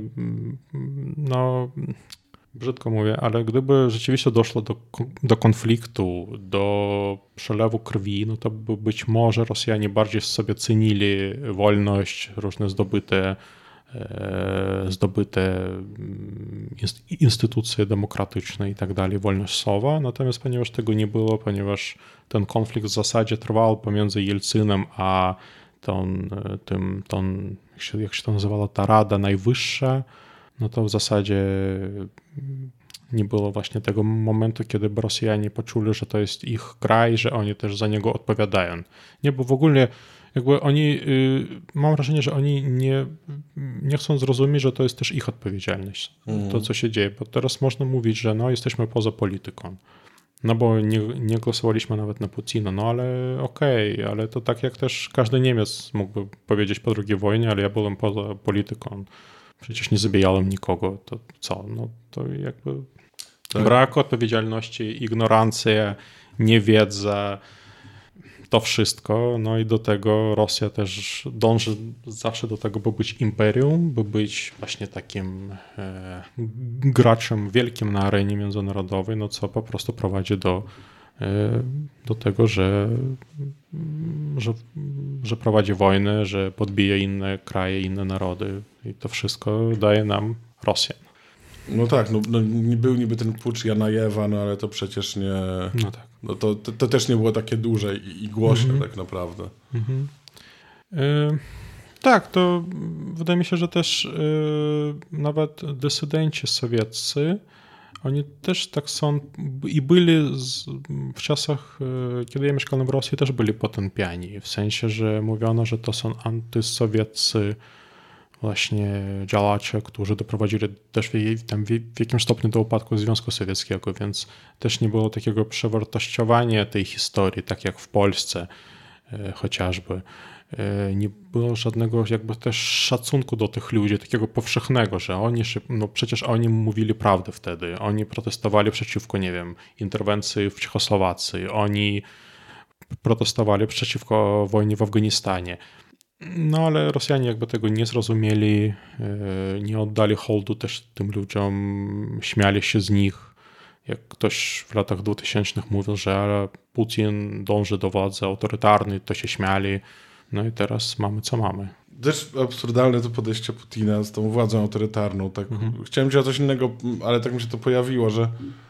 brzydko mówię, ale gdyby rzeczywiście doszło do konfliktu, do przelewu krwi, to by być może Rosjanie bardziej sobie cenili wolność, różne zdobyte instytucje demokratyczne i tak dalej, wolność słowa. Natomiast ponieważ tego nie było, ponieważ ten konflikt w zasadzie trwał pomiędzy Jelcynem a jak się to nazywało, ta Rada Najwyższa, to w zasadzie nie było właśnie tego momentu, kiedy by Rosjanie poczuli, że to jest ich kraj, że oni też za niego odpowiadają. Nie, bo w ogóle jakby oni, mam wrażenie, że oni nie chcą zrozumieć, że to jest też ich odpowiedzialność, to co się dzieje, bo teraz można mówić, że jesteśmy poza polityką. no bo nie głosowaliśmy nawet na Putina, no ale okej, ale to tak jak też każdy Niemiec mógłby powiedzieć po II wojnie, ale ja byłem poza polityką, przecież nie zabijałem nikogo, to co, no to jakby brak odpowiedzialności, ignorancja, niewiedza, to wszystko, no i do tego Rosja też dąży zawsze do tego, by być imperium, by być właśnie takim graczem wielkim na arenie międzynarodowej, no co po prostu prowadzi do tego, że prowadzi wojnę, że podbija inne kraje, inne narody i to wszystko daje nam Rosję. No tak, no był niby ten pucz Janajewa, no ale to przecież nie... No tak. No to też nie było takie duże i głośne tak naprawdę. Tak, to wydaje mi się, że też nawet dysydenci sowieccy, oni też tak są i byli w czasach, kiedy ja mieszkałem w Rosji, też byli potępiani. W sensie, że mówiono, że to są antysowieccy właśnie działacze, którzy doprowadzili też w jakimś stopniu do upadku Związku Sowieckiego, więc też nie było takiego przewartościowania tej historii, tak jak w Polsce chociażby. Nie było żadnego jakby też szacunku do tych ludzi, takiego powszechnego, że oni, no przecież oni mówili prawdę wtedy, oni protestowali przeciwko, nie wiem, interwencji w Czechosłowacji, oni protestowali przeciwko wojnie w Afganistanie. No ale Rosjanie jakby tego nie zrozumieli, nie oddali hołdu też tym ludziom, śmiali się z nich. Jak ktoś w latach 2000 mówił, że Putin dąży do władzy autorytarnej, to się śmiali. No i teraz mamy co mamy. Też absurdalne to podejście Putina z tą władzą autorytarną. Tak. Chciałem powiedzieć o coś innego, ale tak mi się to pojawiło, że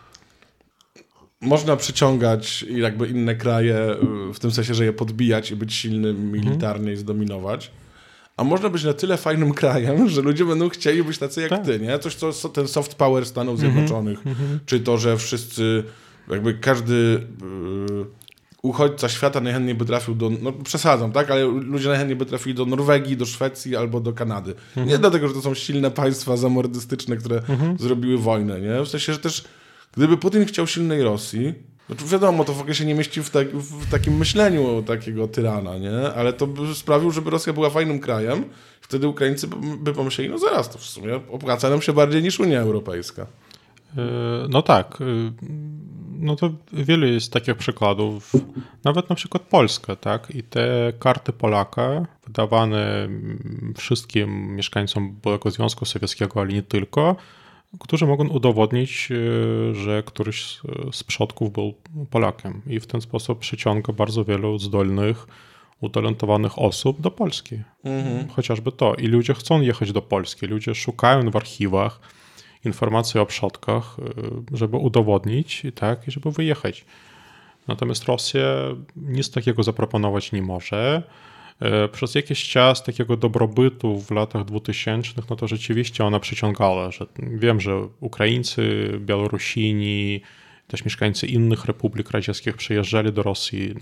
można przyciągać jakby inne kraje, w tym sensie, że je podbijać i być silnym militarnie i zdominować. A można być na tyle fajnym krajem, że ludzie będą chcieli być tacy jak ty, nie? Coś, co ten soft power Stanów Zjednoczonych, czy to, że wszyscy, jakby każdy uchodźca świata najchętniej by trafił do, no przesadzam, tak? Ale ludzie najchętniej by trafili do Norwegii, do Szwecji albo do Kanady. Nie dlatego, że to są silne państwa zamordystyczne, które zrobiły wojnę, nie? W sensie, że też gdyby Putin chciał silnej Rosji, no to wiadomo, to w ogóle się nie mieści w takim myśleniu takiego tyrana, nie? Ale to by sprawił, żeby Rosja była fajnym krajem. Wtedy Ukraińcy by pomyśleli, no zaraz, to w sumie opłaca nam się bardziej niż Unia Europejska. No tak. No to wiele jest takich przykładów. Nawet na przykład Polska, tak? I te karty Polaka wydawane wszystkim mieszkańcom byłego Związku Sowieckiego, ale nie tylko, którzy mogą udowodnić, że któryś z przodków był Polakiem i w ten sposób przyciąga bardzo wielu zdolnych, utalentowanych osób do Polski. Chociażby to. I ludzie chcą jechać do Polski. Ludzie szukają w archiwach informacji o przodkach, żeby udowodnić tak, i żeby wyjechać. Natomiast Rosja nic takiego zaproponować nie może. Przez jakiś czas takiego dobrobytu w latach 2000, no to rzeczywiście ona przyciągała, że wiem, że Ukraińcy, Białorusini, też mieszkańcy innych republik radzieckich przyjeżdżali do Rosji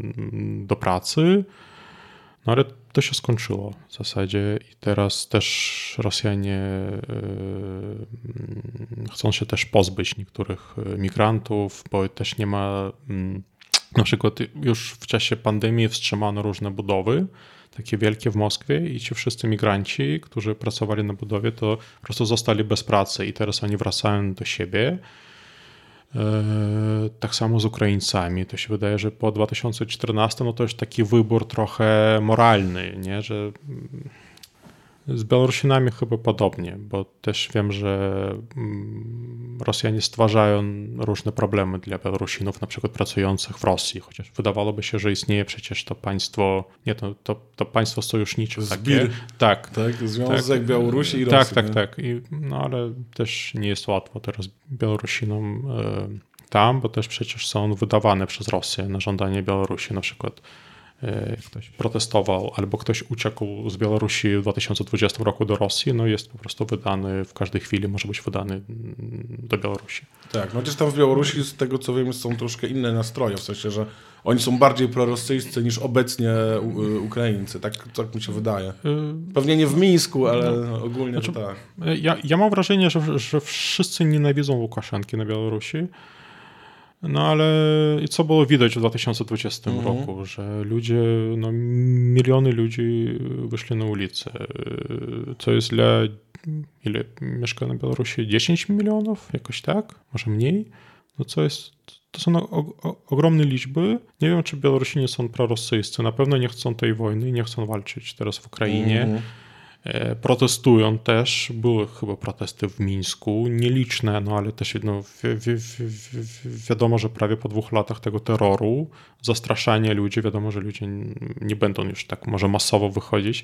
do pracy, no ale to się skończyło w zasadzie i teraz też Rosjanie chcą się też pozbyć niektórych migrantów, bo też nie ma... Na przykład już w czasie pandemii wstrzymano różne budowy, takie wielkie w Moskwie i ci wszyscy migranci, którzy pracowali na budowie, to po prostu zostali bez pracy i teraz oni wracają do siebie. Tak samo z Ukraińcami. To się wydaje, że po 2014 no to już taki wybór trochę moralny, nie? Że z Białorusinami chyba podobnie, bo też wiem, że Rosjanie stwarzają różne problemy dla Białorusinów, na przykład pracujących w Rosji, chociaż wydawałoby się, że istnieje przecież to państwo, nie to państwo sojusznicze. Zbir. Tak. Związek Białorusi i Rosji. Tak. No ale też nie jest łatwo teraz Białorusinom tam, bo też przecież są wydawane przez Rosję na żądanie Białorusi, na przykład ktoś protestował albo ktoś uciekł z Białorusi w 2020 roku do Rosji, no jest po prostu wydany, w każdej chwili może być wydany do Białorusi. Tak, no chociaż tam w Białorusi z tego co wiem są troszkę inne nastroje, w sensie, że oni są bardziej prorosyjscy niż obecnie Ukraińcy, tak mi się wydaje. Pewnie nie w Mińsku, ale ogólnie to tak. Ja mam wrażenie, że wszyscy nienawidzą Łukaszenki na Białorusi. No ale i co było widać w 2020 roku, że ludzie, no miliony ludzi wyszli na ulicę. Co jest ile mieszka na Białorusi? 10 milionów? Jakoś tak? Może mniej? No to są ogromne liczby. Nie wiem, czy Białorusini są prorosyjscy. Na pewno nie chcą tej wojny i nie chcą walczyć teraz w Ukrainie. Protestują też. Były chyba protesty w Mińsku. Nieliczne, no ale też wiadomo, że prawie po 2 latach tego terroru, zastraszania ludzi, wiadomo, że ludzie nie będą już tak może masowo wychodzić.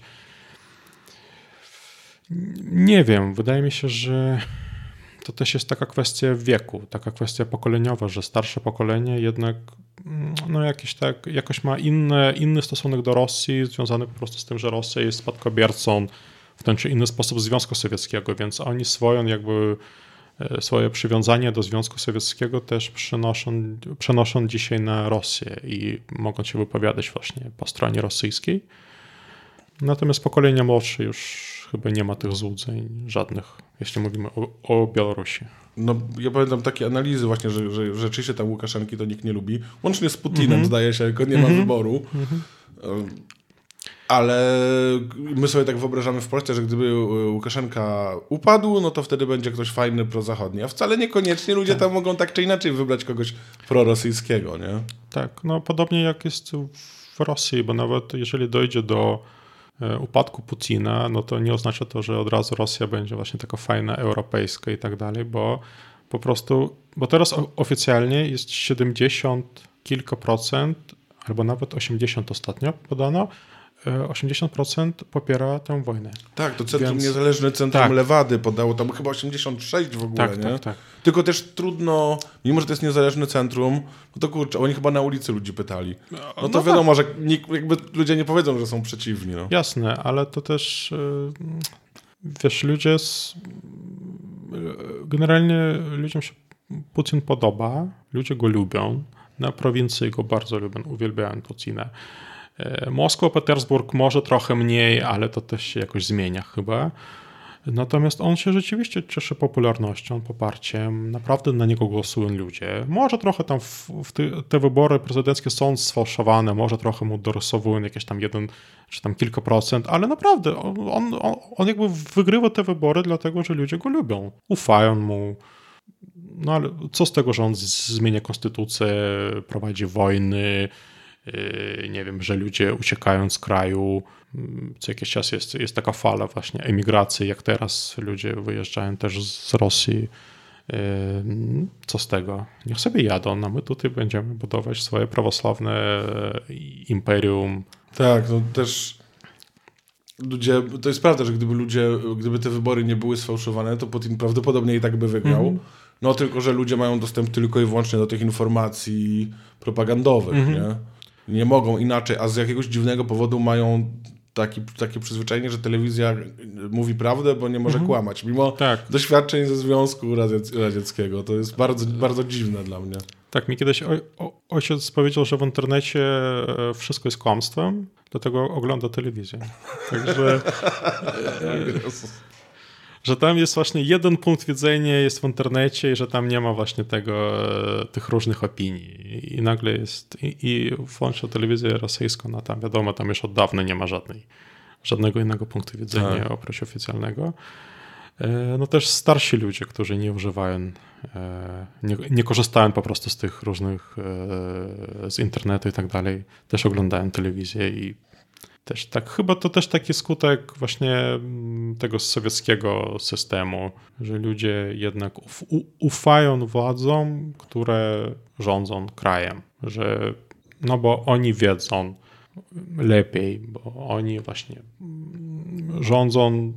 Nie wiem, wydaje mi się, że to też jest taka kwestia wieku, taka kwestia pokoleniowa, że starsze pokolenie jednak no jakoś ma inny stosunek do Rosji, związany po prostu z tym, że Rosja jest spadkobiercą w ten czy inny sposób Związku Sowieckiego, więc oni swoje przywiązanie do Związku Sowieckiego też przenoszą dzisiaj na Rosję i mogą się wypowiadać właśnie po stronie rosyjskiej. Natomiast pokolenie młodsze już chyba nie ma tych złudzeń żadnych, jeśli mówimy o Białorusi. No, ja pamiętam takie analizy właśnie, że rzeczywiście tam Łukaszenki to nikt nie lubi. Łącznie z Putinem, zdaje się, tylko nie ma wyboru. Ale my sobie tak wyobrażamy w Polsce, że gdyby Łukaszenka upadł, no to wtedy będzie ktoś fajny prozachodni. A wcale niekoniecznie ludzie tam mogą tak czy inaczej wybrać kogoś prorosyjskiego, nie? Tak, no podobnie jak jest w Rosji, bo nawet jeżeli dojdzie do upadku Putina, no to nie oznacza to, że od razu Rosja będzie właśnie taka fajna, europejska i tak dalej, bo po prostu, bo teraz oficjalnie jest 70 kilka procent, albo nawet 80 ostatnio podano, 80% popiera tę wojnę. Tak, to Centrum Niezależne Centrum Lewady podało tam chyba 86 w ogóle, nie? Tak. Tylko też trudno, mimo że to jest niezależne centrum, no to kurczę, oni chyba na ulicy ludzi pytali. No to wiadomo, że jakby ludzie nie powiedzą, że są przeciwni. No. Jasne, ale to też, wiesz, generalnie ludziom się Putin podoba, ludzie go lubią, na prowincji go bardzo lubią, uwielbiają Putina. Moskwa, Petersburg może trochę mniej, ale to też się jakoś zmienia chyba. Natomiast on się rzeczywiście cieszy popularnością, poparciem. Naprawdę na niego głosują ludzie. Może trochę tam te wybory prezydenckie są sfałszowane, może trochę mu dorysowują jakieś tam 1 czy tam kilka procent, ale naprawdę on jakby wygrywa te wybory dlatego, że ludzie go lubią. Ufają mu. No ale co z tego, że on zmienia konstytucję, prowadzi wojny, nie wiem, że ludzie uciekają z kraju, co jakiś czas jest taka fala właśnie emigracji, jak teraz ludzie wyjeżdżają też z Rosji. Co z tego? Niech sobie jadą, no my tutaj będziemy budować swoje prawosławne imperium. Tak, no też ludzie, to jest prawda, że gdyby te wybory nie były sfałszowane, to Putin prawdopodobnie i tak by wygrał. No tylko, że ludzie mają dostęp tylko i wyłącznie do tych informacji propagandowych, nie? Nie mogą inaczej, a z jakiegoś dziwnego powodu mają takie przyzwyczajenie, że telewizja mówi prawdę, bo nie może kłamać, mimo doświadczeń ze Związku Radzieckiego. To jest bardzo, bardzo dziwne dla mnie. Tak, mi kiedyś ojciec powiedział, że w internecie wszystko jest kłamstwem, dlatego ogląda telewizję. Także że tam jest właśnie jeden punkt widzenia jest w internecie i że tam nie ma właśnie tych różnych opinii. I nagle jest, i włącza telewizję rosyjską, no tam wiadomo, tam już od dawna nie ma żadnego innego punktu widzenia oprócz oficjalnego. No też starsi ludzie, którzy nie używają, nie korzystają po prostu z tych różnych, z internetu i tak dalej, też oglądają telewizję i też tak, chyba to też taki skutek właśnie tego sowieckiego systemu, że ludzie jednak ufają władzom, które rządzą krajem, że no bo oni wiedzą lepiej, bo oni właśnie rządzą,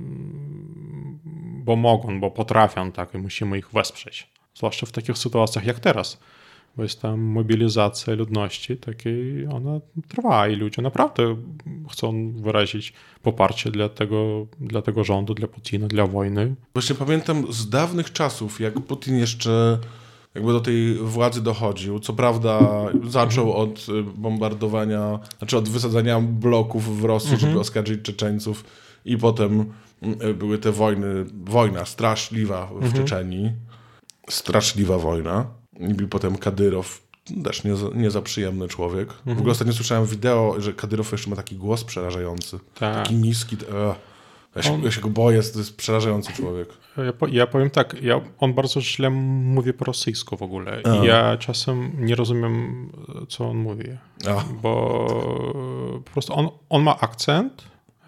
bo mogą, bo potrafią, tak, i musimy ich wesprzeć. Zwłaszcza w takich sytuacjach jak teraz. Bo jest tam mobilizacja ludności, takiej ona trwa i ludzie naprawdę chcą wyrazić poparcie dla tego rządu, dla Putina, dla wojny. Właśnie pamiętam z dawnych czasów, jak Putin jeszcze jakby do tej władzy dochodził. Co prawda zaczął od bombardowania, znaczy od wysadzania bloków w Rosji, żeby oskarżyć Czeczeńców i potem były te wojna straszliwa w Czeczenii. Straszliwa wojna. I był potem Kadyrow, też nie za przyjemny człowiek. W ogóle ostatnio słyszałem wideo, że Kadyrow jeszcze ma taki głos przerażający. Tak. Taki niski. Ja się go boję, to jest przerażający człowiek. Ja powiem tak, on bardzo źle mówi po rosyjsku w ogóle. I ja czasem nie rozumiem, co on mówi. Bo po prostu on ma akcent,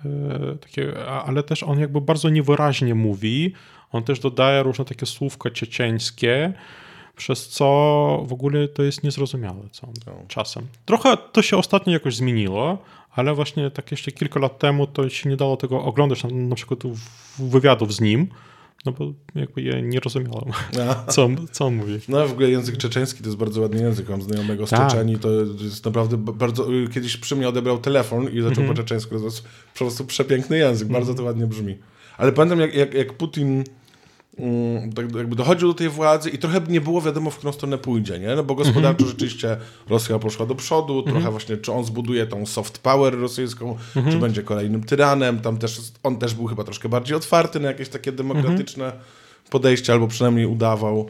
ale też on jakby bardzo niewyraźnie mówi. On też dodaje różne takie słówka czeczeńskie, przez co w ogóle to jest niezrozumiałe czasem. Trochę to się ostatnio jakoś zmieniło, ale właśnie tak jeszcze kilka lat temu to się nie dało tego oglądać, na przykład wywiadów z nim, no bo jakby ja nie rozumiałem, co on mówi. No w ogóle język czeczeński to jest bardzo ładny język. Mam znajomego z Czeczenii, to jest naprawdę bardzo... Kiedyś przy mnie odebrał telefon i zaczął po czeczeńsku. To jest po prostu przepiękny język, bardzo to ładnie brzmi. Ale pamiętam jak Putin tak jakby dochodził do tej władzy i trochę nie było wiadomo, w którą stronę pójdzie, nie? No bo gospodarczo rzeczywiście Rosja poszła do przodu, trochę właśnie, czy on zbuduje tą soft power rosyjską, czy będzie kolejnym tyranem, on też był chyba troszkę bardziej otwarty na jakieś takie demokratyczne podejście, albo przynajmniej udawał.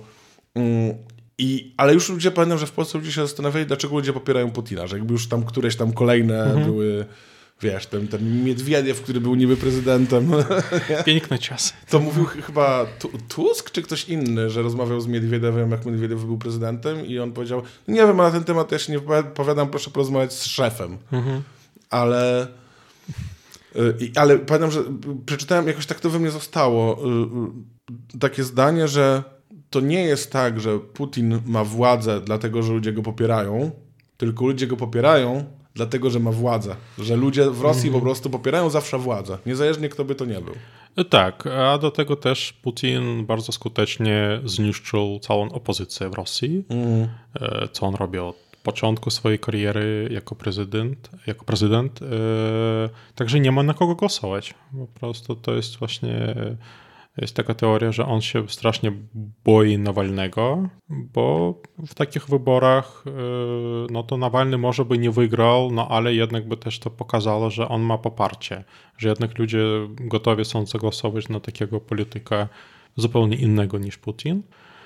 Ale już ludzie, pamiętam, że w Polsce ludzie się zastanawiali, dlaczego ludzie popierają Putina, że jakby już tam któreś tam kolejne były... Wiesz, ten Miedwiediew, który był niby prezydentem. Piękne czasy. To mówił chyba Tusk, czy ktoś inny, że rozmawiał z Miedwiediewem, jak Miedwiediew był prezydentem i on powiedział, nie wiem, na ten temat ja się nie wypowiadam, proszę porozmawiać z szefem. Ale pamiętam, że przeczytałem, jakoś tak to we mnie zostało, takie zdanie, że to nie jest tak, że Putin ma władzę dlatego, że ludzie go popierają, tylko ludzie go popierają dlatego, że ma władzę. Że ludzie w Rosji po prostu popierają zawsze władzę. Niezależnie kto by to nie był. Tak, a do tego też Putin bardzo skutecznie zniszczył całą opozycję w Rosji. Co on robi od początku swojej kariery jako prezydent. Także nie ma na kogo głosować. Po prostu to jest właśnie... Jest taka teoria, że on się strasznie boi Nawalnego, bo w takich wyborach no to Nawalny może by nie wygrał, no ale jednak by też to pokazało, że on ma poparcie, że jednak ludzie gotowi są zagłosować na takiego polityka zupełnie innego niż Putin.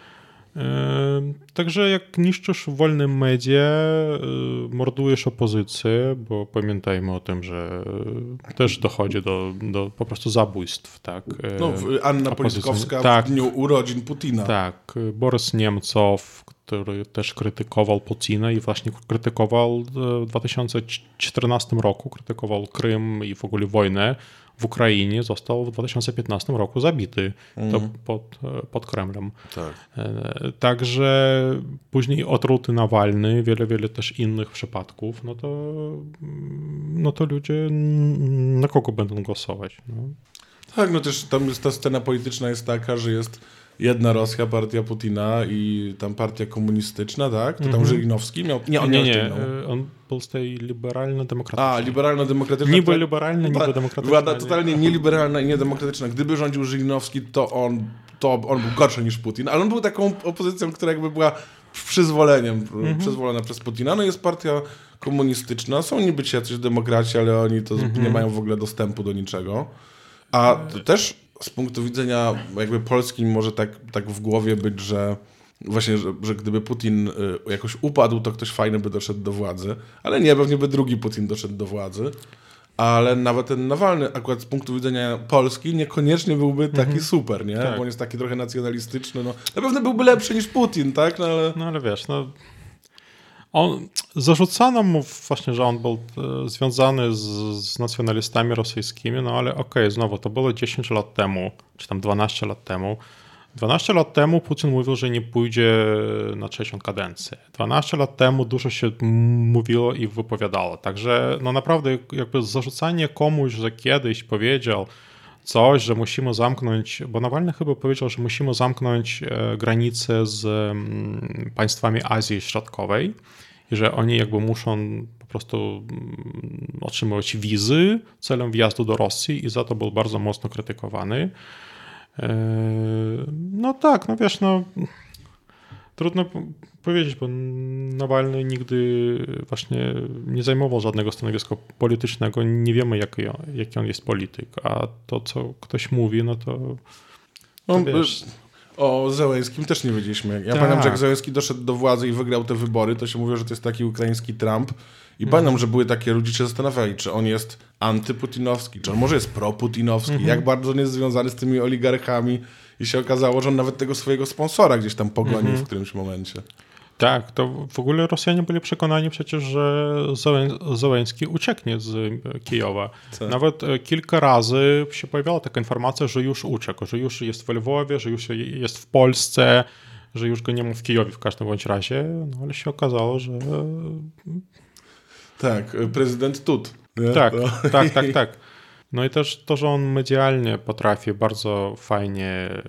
Także jak niszczysz wolne media, mordujesz opozycję, bo pamiętajmy o tym, że też dochodzi do po prostu zabójstw. Tak? No, Anna Politkowska w dniu urodzin Putina. Tak, Borys Niemcow, który też krytykował Putina i właśnie krytykował w 2014 roku, krytykował Krym i w ogóle wojnę w Ukrainie, został w 2015 roku zabity pod Kremlem. Tak. Także później otruty Nawalny, wiele też innych przypadków, no to ludzie na kogo będą głosować? No. Tak, no też tam jest ta scena polityczna jest taka, że jest jedna Rosja, partia Putina i tam partia komunistyczna, tak? To tam Żyrinowski miał... Nie, on był z tej liberalno-demokratycznej. Liberalno-demokratyczna. Niby liberalna, niby demokratyczna. Była totalnie nieliberalna i niedemokratyczna. Gdyby rządził Żyrinowski, to on był gorszy niż Putin, ale on był taką opozycją, która jakby była przyzwolona przez Putina. No jest partia komunistyczna, są niby ci jacyś demokraci, ale oni to nie mają w ogóle dostępu do niczego. A też z punktu widzenia jakby polskim może tak w głowie być, że właśnie, że gdyby Putin jakoś upadł, to ktoś fajny by doszedł do władzy, ale nie, pewnie by drugi Putin doszedł do władzy. Ale nawet ten Nawalny akurat z punktu widzenia Polski niekoniecznie byłby taki super, nie? Tak. Bo on jest taki trochę nacjonalistyczny. No. Na pewno byłby lepszy niż Putin, tak? No ale wiesz, zarzucano mu właśnie, że on był związany z nacjonalistami rosyjskimi, no ale okej, znowu, to było 10 lat temu, czy tam 12 lat temu. 12 lat temu Putin mówił, że nie pójdzie na trzecią kadencję. 12 lat temu dużo się mówiło i wypowiadało. Także no naprawdę jakby zarzucanie komuś, że kiedyś powiedział coś, że musimy zamknąć, bo Nawalny chyba powiedział, że musimy zamknąć granice z państwami Azji Środkowej i że oni jakby muszą po prostu otrzymywać wizy celem wjazdu do Rosji i za to był bardzo mocno krytykowany. No tak, no wiesz, no trudno powiedzieć, bo Nawalny nigdy właśnie nie zajmował żadnego stanowiska politycznego, nie wiemy jaki on jest polityk, a to co ktoś mówi, no to wiesz. O Zełenskim też nie wiedzieliśmy. Ja pamiętam, że jak Zełenski doszedł do władzy i wygrał te wybory, to się mówiło, że to jest taki ukraiński Trump. I pamiętam, że były takie, ludzie się zastanawiali, czy on jest antyputinowski, czy on może jest proputinowski, jak bardzo on jest związany z tymi oligarchami. I się okazało, że on nawet tego swojego sponsora gdzieś tam pogonił w którymś momencie. Tak, to w ogóle Rosjanie byli przekonani przecież, że Zełenski ucieknie z Kijowa. Tak. Nawet kilka razy się pojawiała taka informacja, że już uciekł, że już jest w Lwowie, że już jest w Polsce, że już go nie ma w Kijowie w każdym bądź razie, no ale się okazało, że... Tak, prezydent Tut. Nie? Tak. No i też to, że on medialnie potrafi bardzo fajnie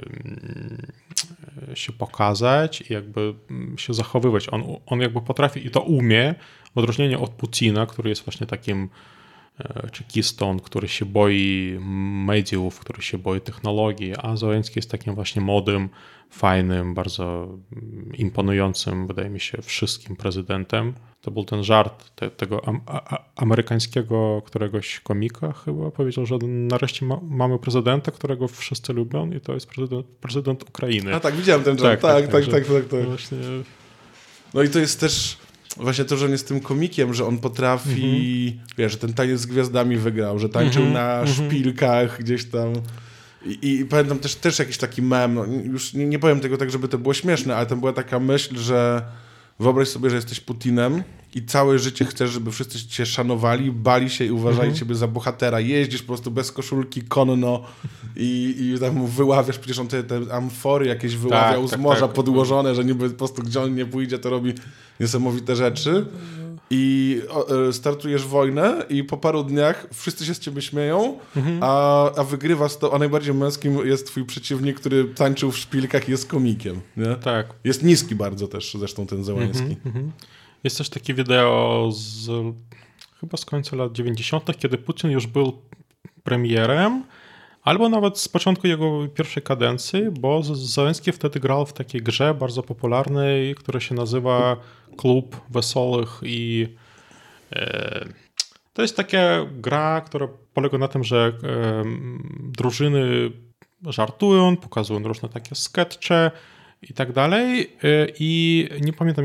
się pokazać i jakby się zachowywać. On jakby potrafi i to umie, w odróżnieniu od Putina, który jest właśnie takim czekistą, który się boi mediów, który się boi technologii, a Zełenski jest takim właśnie młodym, fajnym, bardzo imponującym, wydaje mi się, wszystkim prezydentem. To był ten żart tego amerykańskiego któregoś komika chyba powiedział, że nareszcie mamy prezydenta, którego wszyscy lubią i to jest prezydent Ukrainy. A tak, widziałem ten żart. Tak. Właśnie... No i to jest też właśnie to, że on jest tym komikiem, że on potrafi, wiesz, że ten taniec z gwiazdami wygrał, że tańczył na szpilkach gdzieś tam. I pamiętam też jakiś taki mem, no, już nie powiem tego tak, żeby to było śmieszne, ale tam była taka myśl, że wyobraź sobie, że jesteś Putinem i całe życie chcesz, żeby wszyscy cię szanowali, bali się i uważali ciebie za bohatera. Jeździsz po prostu bez koszulki konno i tam wyławiasz, przecież on te amfory jakieś wyławiał z morza podłożone, że niby po prostu gdzie on nie pójdzie, to robi niesamowite rzeczy. I startujesz wojnę i po paru dniach wszyscy się z ciebie śmieją, a wygrywa a najbardziej męskim jest twój przeciwnik, który tańczył w szpilkach i jest komikiem. Nie? Tak. Jest niski bardzo też zresztą ten Zełenski. Jest też takie wideo chyba z końca lat 90., kiedy Putin już był premierem, albo nawet z początku jego pierwszej kadencji, bo Zełenski wtedy grał w takiej grze bardzo popularnej, która się nazywa Klub Wesołych i to jest taka gra, która polega na tym, że drużyny żartują, pokazują różne takie sketche i tak dalej i nie pamiętam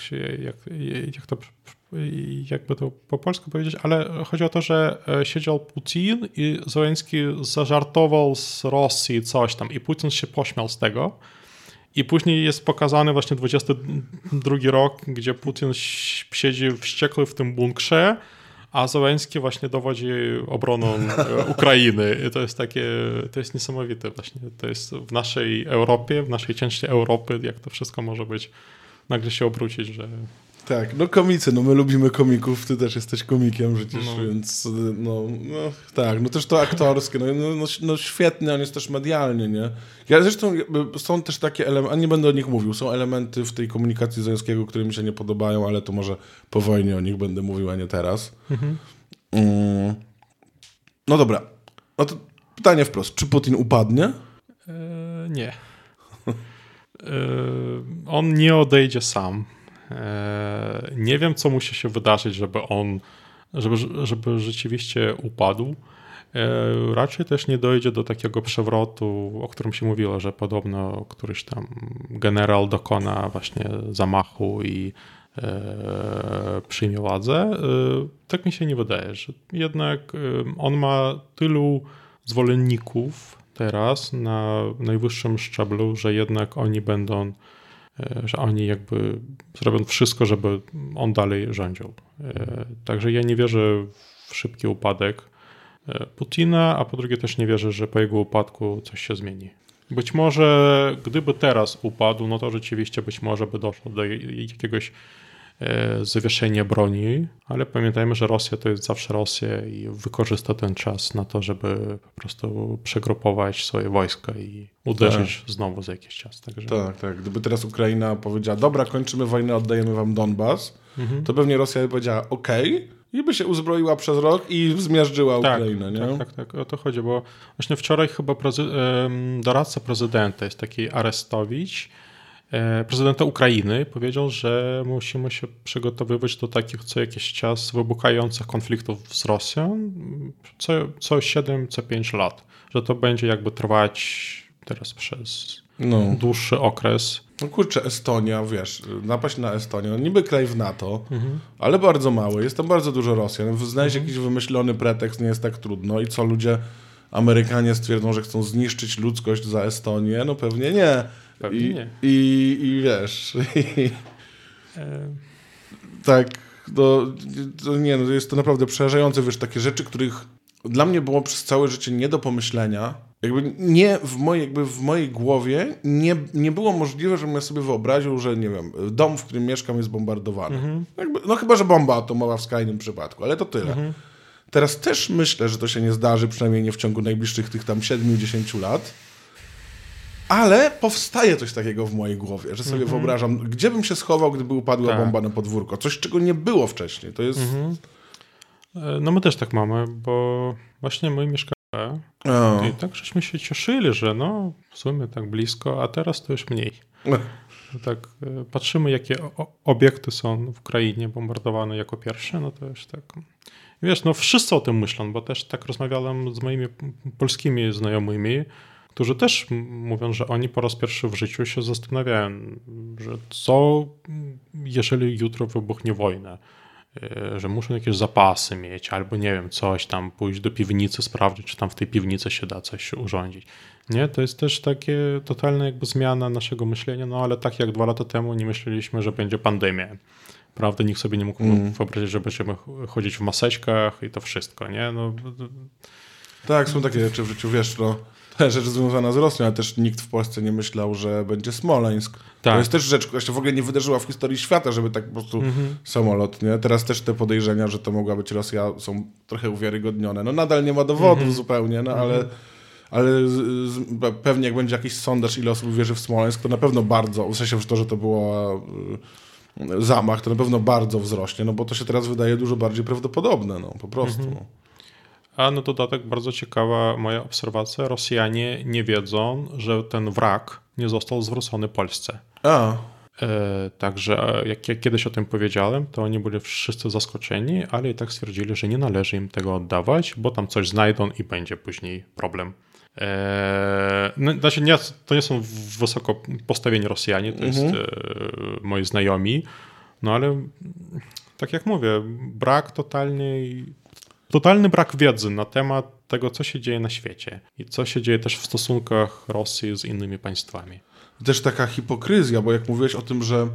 jakby to po polsku powiedzieć, ale chodzi o to, że siedział Putin i Zełenski zażartował z Rosji coś tam i Putin się pośmiał z tego. I później jest pokazany właśnie 22 rok, gdzie Putin siedzi wściekły w tym bunkrze, a Zełenski właśnie dowodzi obroną Ukrainy. I to jest niesamowite właśnie. To jest w naszej Europie, w naszej części Europy, jak to wszystko może być, nagle się obrócić, że... Tak, no komicy, no my lubimy komików, ty też jesteś komikiem przecież, więc tak, no też to aktorskie, no świetnie, on jest też medialnie, nie? Ja zresztą są też takie elementy, a nie będę o nich mówił, są elementy w tej komunikacji Zełenskiego, które mi się nie podobają, ale to może po wojnie o nich będę mówił, a nie teraz. No dobra, no to pytanie wprost, czy Putin upadnie? Nie. On nie odejdzie sam. Nie wiem, co musi się wydarzyć, żeby rzeczywiście upadł. Raczej też nie dojdzie do takiego przewrotu, o którym się mówiło, że podobno któryś tam generał dokona właśnie zamachu i przyjmie władzę. Tak mi się nie wydaje, że jednak on ma tylu zwolenników teraz na najwyższym szczeblu, że jednak oni jakby zrobią wszystko, żeby on dalej rządził. Także ja nie wierzę w szybki upadek Putina, a po drugie też nie wierzę, że po jego upadku coś się zmieni. Być może gdyby teraz upadł, no to rzeczywiście być może by doszło do jakiegoś zawieszenia broni, ale pamiętajmy, że Rosja to jest zawsze Rosja i wykorzysta ten czas na to, żeby po prostu przegrupować swoje wojska i uderzyć znowu za jakiś czas. Także... Tak. Gdyby teraz Ukraina powiedziała, dobra, kończymy wojnę, oddajemy wam Donbas, to pewnie Rosja by powiedziała, okej, i by się uzbroiła przez rok i zmiażdżyła Ukrainę, nie? Tak, o to chodzi, bo właśnie wczoraj chyba doradca prezydenta jest taki Arestowicz, prezydenta Ukrainy, powiedział, że musimy się przygotowywać do takich co jakiś czas wybuchających konfliktów z Rosją co 7, co 5 lat. Że to będzie jakby trwać teraz przez dłuższy okres. No kurczę, Estonia, wiesz, napaść na Estonię, no niby kraj w NATO, ale bardzo mały, jest tam bardzo dużo Rosjan. Znaleźć jakiś wymyślony pretekst nie jest tak trudno i co ludzie, Amerykanie stwierdzą, że chcą zniszczyć ludzkość za Estonię? No pewnie nie. Pewnie nie. I wiesz... Tak, no jest to naprawdę przerażające, wiesz, takie rzeczy, których dla mnie było przez całe życie nie do pomyślenia. Jakby nie w mojej głowie nie było możliwe, żebym ja sobie wyobraził, że nie wiem, dom, w którym mieszkam, jest bombardowany. No chyba, że bomba atomowa w skrajnym przypadku, ale to tyle. Teraz też myślę, że to się nie zdarzy, przynajmniej nie w ciągu najbliższych tych tam 7-10 lat. Ale powstaje coś takiego w mojej głowie, że sobie wyobrażam, gdzie bym się schował, gdyby upadła bomba na podwórko. Coś, czego nie było wcześniej. To jest... No my też tak mamy, bo właśnie my mieszkamy i tak żeśmy się cieszyli, że no w sumie tak blisko, a teraz to już mniej. Tak patrzymy, jakie obiekty są w krainie bombardowane jako pierwsze, no to już tak... Wiesz, no wszyscy o tym myślą, bo też tak rozmawiałem z moimi polskimi znajomymi, którzy też mówią, że oni po raz pierwszy w życiu się zastanawiają, że co jeżeli jutro wybuchnie wojna, że muszą jakieś zapasy mieć, albo nie wiem, coś tam, pójść do piwnicy, sprawdzić, czy tam w tej piwnicy się da coś urządzić. Nie, to jest też takie totalna jakby zmiana naszego myślenia, no ale tak jak 2 lata temu nie myśleliśmy, że będzie pandemia. Prawda, nikt sobie nie mógł wyobrazić, że będziemy chodzić w maseczkach i to wszystko, nie? No. Tak, są takie rzeczy w życiu, wiesz, no. Rzecz związana z Rosją, ale też nikt w Polsce nie myślał, że będzie Smoleńsk. Tak. To jest też rzecz, która się w ogóle nie wydarzyła w historii świata, żeby tak po prostu samolot, nie? Teraz też te podejrzenia, że to mogła być Rosja, są trochę uwiarygodnione. No nadal nie ma dowodów zupełnie, no ale pewnie jak będzie jakiś sondaż, ile osób wierzy w Smoleńsk, to na pewno bardzo, w sensie w to, że to było zamach, to na pewno bardzo wzrośnie, no bo to się teraz wydaje dużo bardziej prawdopodobne, no po prostu. A na dodatek bardzo ciekawa moja obserwacja. Rosjanie nie wiedzą, że ten wrak nie został zwrócony Polsce. Także jak ja kiedyś o tym powiedziałem, to oni byli wszyscy zaskoczeni, ale i tak stwierdzili, że nie należy im tego oddawać, bo tam coś znajdą i będzie później problem. Znaczy to nie są wysoko postawieni Rosjanie, to jest moi znajomi, no ale tak jak mówię, totalny brak wiedzy na temat tego, co się dzieje na świecie i co się dzieje też w stosunkach Rosji z innymi państwami. Też taka hipokryzja, bo jak mówiłeś o tym, że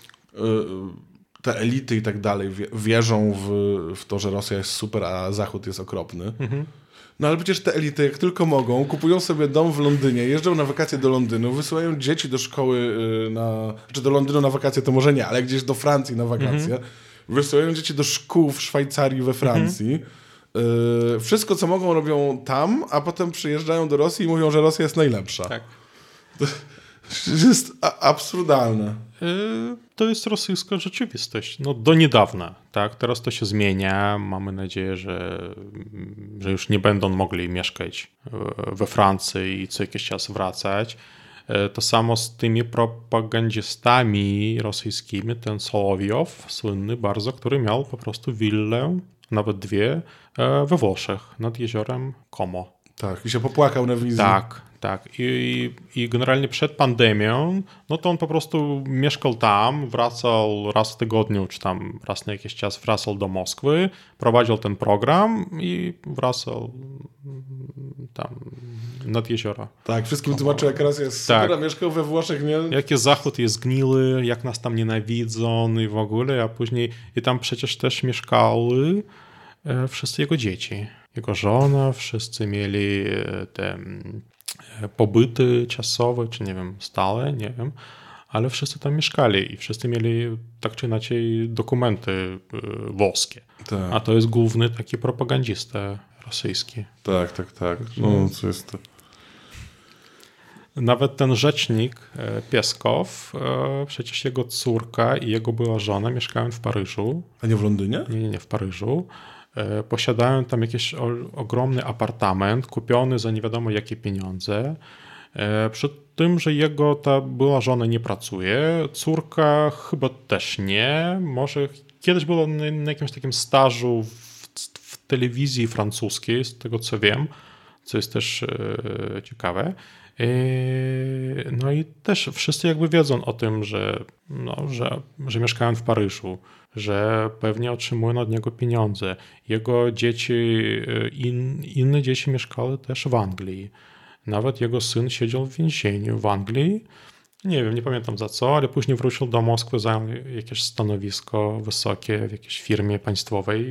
te elity i tak dalej wierzą w to, że Rosja jest super, a Zachód jest okropny. No ale przecież te elity, jak tylko mogą, kupują sobie dom w Londynie, jeżdżą na wakacje do Londynu, wysyłają dzieci do szkoły, czy do Londynu na wakacje to może nie, ale gdzieś do Francji na wakacje. Wysyłają dzieci do szkół w Szwajcarii, we Francji. Wszystko, co mogą, robią tam, a potem przyjeżdżają do Rosji i mówią, że Rosja jest najlepsza. Tak. To jest absurdalne. To jest rosyjska rzeczywistość. No do niedawna, tak? Teraz to się zmienia. Mamy nadzieję, że już nie będą mogli mieszkać we Francji i co jakiś czas wracać. To samo z tymi propagandzistami rosyjskimi, ten Sołowiow, słynny bardzo, który miał po prostu willę, nawet 2, we Włoszech, nad jeziorem Como. Tak, i się popłakał na wizji. Tak. I generalnie przed pandemią, no to on po prostu mieszkał tam, wracał raz w tygodniu, czy tam raz na jakiś czas wracał do Moskwy, prowadził ten program i wracał tam nad jeziora. Tak, wszystkim tłumaczył, jak Rosja jest super, a mieszkał we Włoszech, nie? Jaki Zachód jest gniły, jak nas tam nienawidzą i w ogóle, a później i tam przecież też mieszkały wszyscy jego dzieci. Jego żona, wszyscy mieli te pobyty czasowe, czy nie wiem, stałe, nie wiem, ale wszyscy tam mieszkali i wszyscy mieli tak czy inaczej dokumenty włoskie. Tak. A to jest główny taki propagandista rosyjski. Tak. No, co jest to? Nawet ten rzecznik Pieskow, przecież jego córka i jego była żona mieszkają w Paryżu. A nie w Londynie? Nie, w Paryżu. Posiadają tam jakiś ogromny apartament, kupiony za nie wiadomo jakie pieniądze. Przy tym, że jego ta była żona nie pracuje, córka chyba też nie. Może kiedyś była na jakimś takim stażu w telewizji francuskiej, z tego co wiem. co jest też ciekawe. No i też wszyscy jakby wiedzą o tym, że mieszkają w Paryżu, że pewnie otrzymują od niego pieniądze. Jego dzieci, inne dzieci mieszkały też w Anglii. Nawet jego syn siedział w więzieniu w Anglii. Nie wiem, nie pamiętam za co, ale później wrócił do Moskwy, zajął jakieś stanowisko wysokie w jakiejś firmie państwowej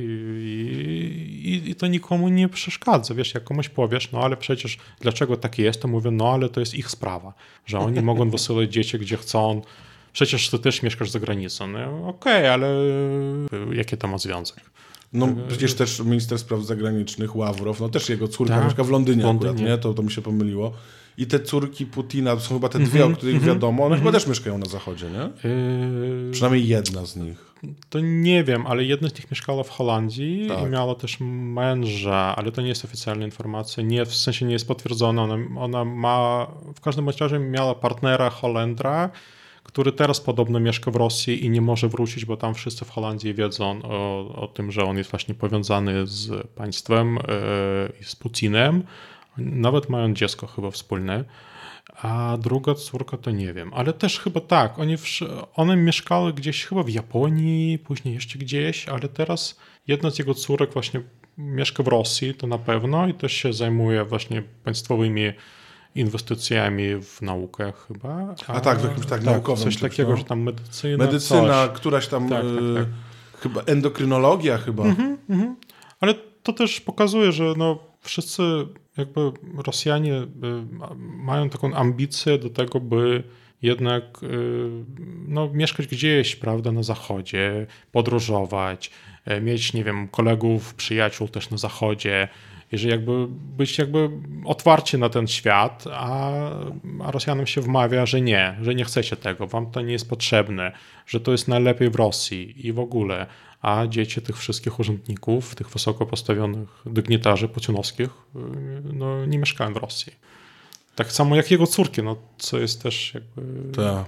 i to nikomu nie przeszkadza. Wiesz, jak komuś powiesz, no ale przecież dlaczego tak jest, to mówię, no ale to jest ich sprawa, że oni mogą wysyłać dzieci gdzie chcą. Przecież ty też mieszkasz za granicą. No, okej, ale jaki to ma związek? No przecież też minister spraw zagranicznych Ławrow, no też jego córka mieszka w Londynie akurat, nie? To mi się pomyliło. I te córki Putina, to są chyba te dwie, o których wiadomo, one chyba też mieszkają na zachodzie, nie? Przynajmniej jedna z nich. To nie wiem, ale jedna z nich mieszkała w Holandii i miała też męża, ale to nie jest oficjalna informacja, nie, w sensie nie jest potwierdzona. Ona ma, w każdym razie miała partnera Holendra, który teraz podobno mieszka w Rosji i nie może wrócić, bo tam wszyscy w Holandii wiedzą o tym, że on jest właśnie powiązany z państwem i z Putinem. Nawet mają dziecko chyba wspólne, a druga córka to nie wiem, ale też chyba tak, one mieszkały gdzieś chyba w Japonii, później jeszcze gdzieś, ale teraz jedna z jego córek właśnie mieszka w Rosji, to na pewno i też się zajmuje właśnie państwowymi inwestycjami w naukę chyba. A tak, w jakimś naukowym. Coś takiego, no. Że tam medycyna, któraś tam chyba endokrynologia chyba. Ale to też pokazuje, że no wszyscy jakby Rosjanie mają taką ambicję do tego, by jednak no, mieszkać gdzieś, prawda, na zachodzie, podróżować, mieć, nie wiem, kolegów, przyjaciół też na zachodzie, i że jakby być jakby otwarci na ten świat, a Rosjanom się wmawia, że nie chcecie tego, wam to nie jest potrzebne, że to jest najlepiej w Rosji i w ogóle, a dzieci tych wszystkich urzędników, tych wysoko postawionych dygnitarzy putinowskich, no nie mieszkają w Rosji. Tak samo jak jego córki, no co jest też jakby... Tak.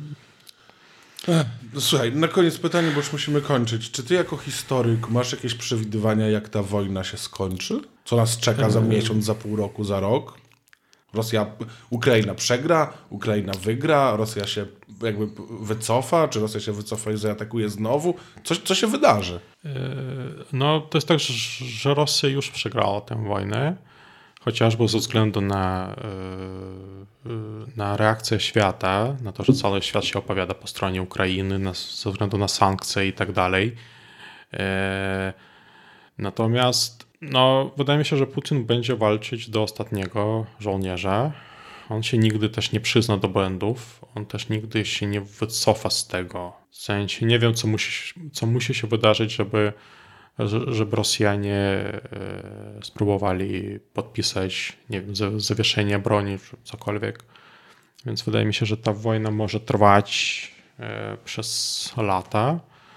Słuchaj, na koniec pytanie, bo już musimy kończyć. Czy ty jako historyk masz jakieś przewidywania, jak ta wojna się skończy? Co nas czeka za miesiąc, za pół roku, za rok? Ukraina przegra, Ukraina wygra, Rosja się jakby wycofa, czy Rosja się wycofa i zaatakuje znowu? Co się wydarzy? No to jest tak, że Rosja już przegrała tę wojnę, chociażby ze względu na reakcję świata, na to, że cały świat się opowiada po stronie Ukrainy, ze względu na sankcje i tak dalej. Natomiast no, wydaje mi się, że Putin będzie walczyć do ostatniego żołnierza. On się nigdy też nie przyzna do błędów. On też nigdy się nie wycofa z tego. W sensie nie wiem, co musi się wydarzyć, żeby Rosjanie spróbowali podpisać, nie wiem, zawieszenie broni czy cokolwiek. Więc wydaje mi się, że ta wojna może trwać przez lata.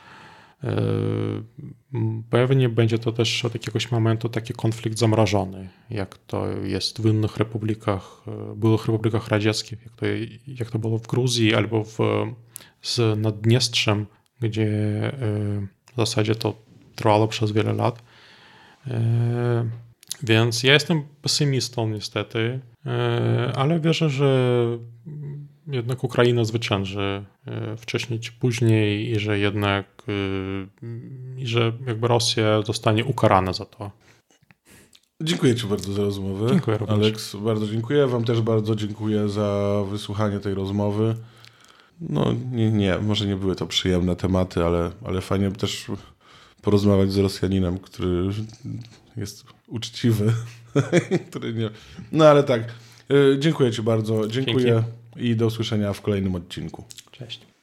Pewnie będzie to też od jakiegoś momentu taki konflikt zamrożony, jak to jest w innych byłych republikach radzieckich, jak to było w Gruzji albo z Naddniestrzem, gdzie w zasadzie to trwało przez wiele lat. Więc ja jestem pesymistą niestety, ale wierzę, że jednak Ukraina zwycięży wcześniej czy później i że jednak że jakby Rosja zostanie ukarana za to. Dziękuję ci bardzo za rozmowę. Dziękuję również. Aleks, bardzo dziękuję. Wam też bardzo dziękuję za wysłuchanie tej rozmowy. No nie, może nie były to przyjemne tematy, ale fajnie też porozmawiać z Rosjaninem, który jest uczciwy. który nie... No ale tak, dziękuję ci bardzo. Dziękuję. Dzięki. I do usłyszenia w kolejnym odcinku. Cześć.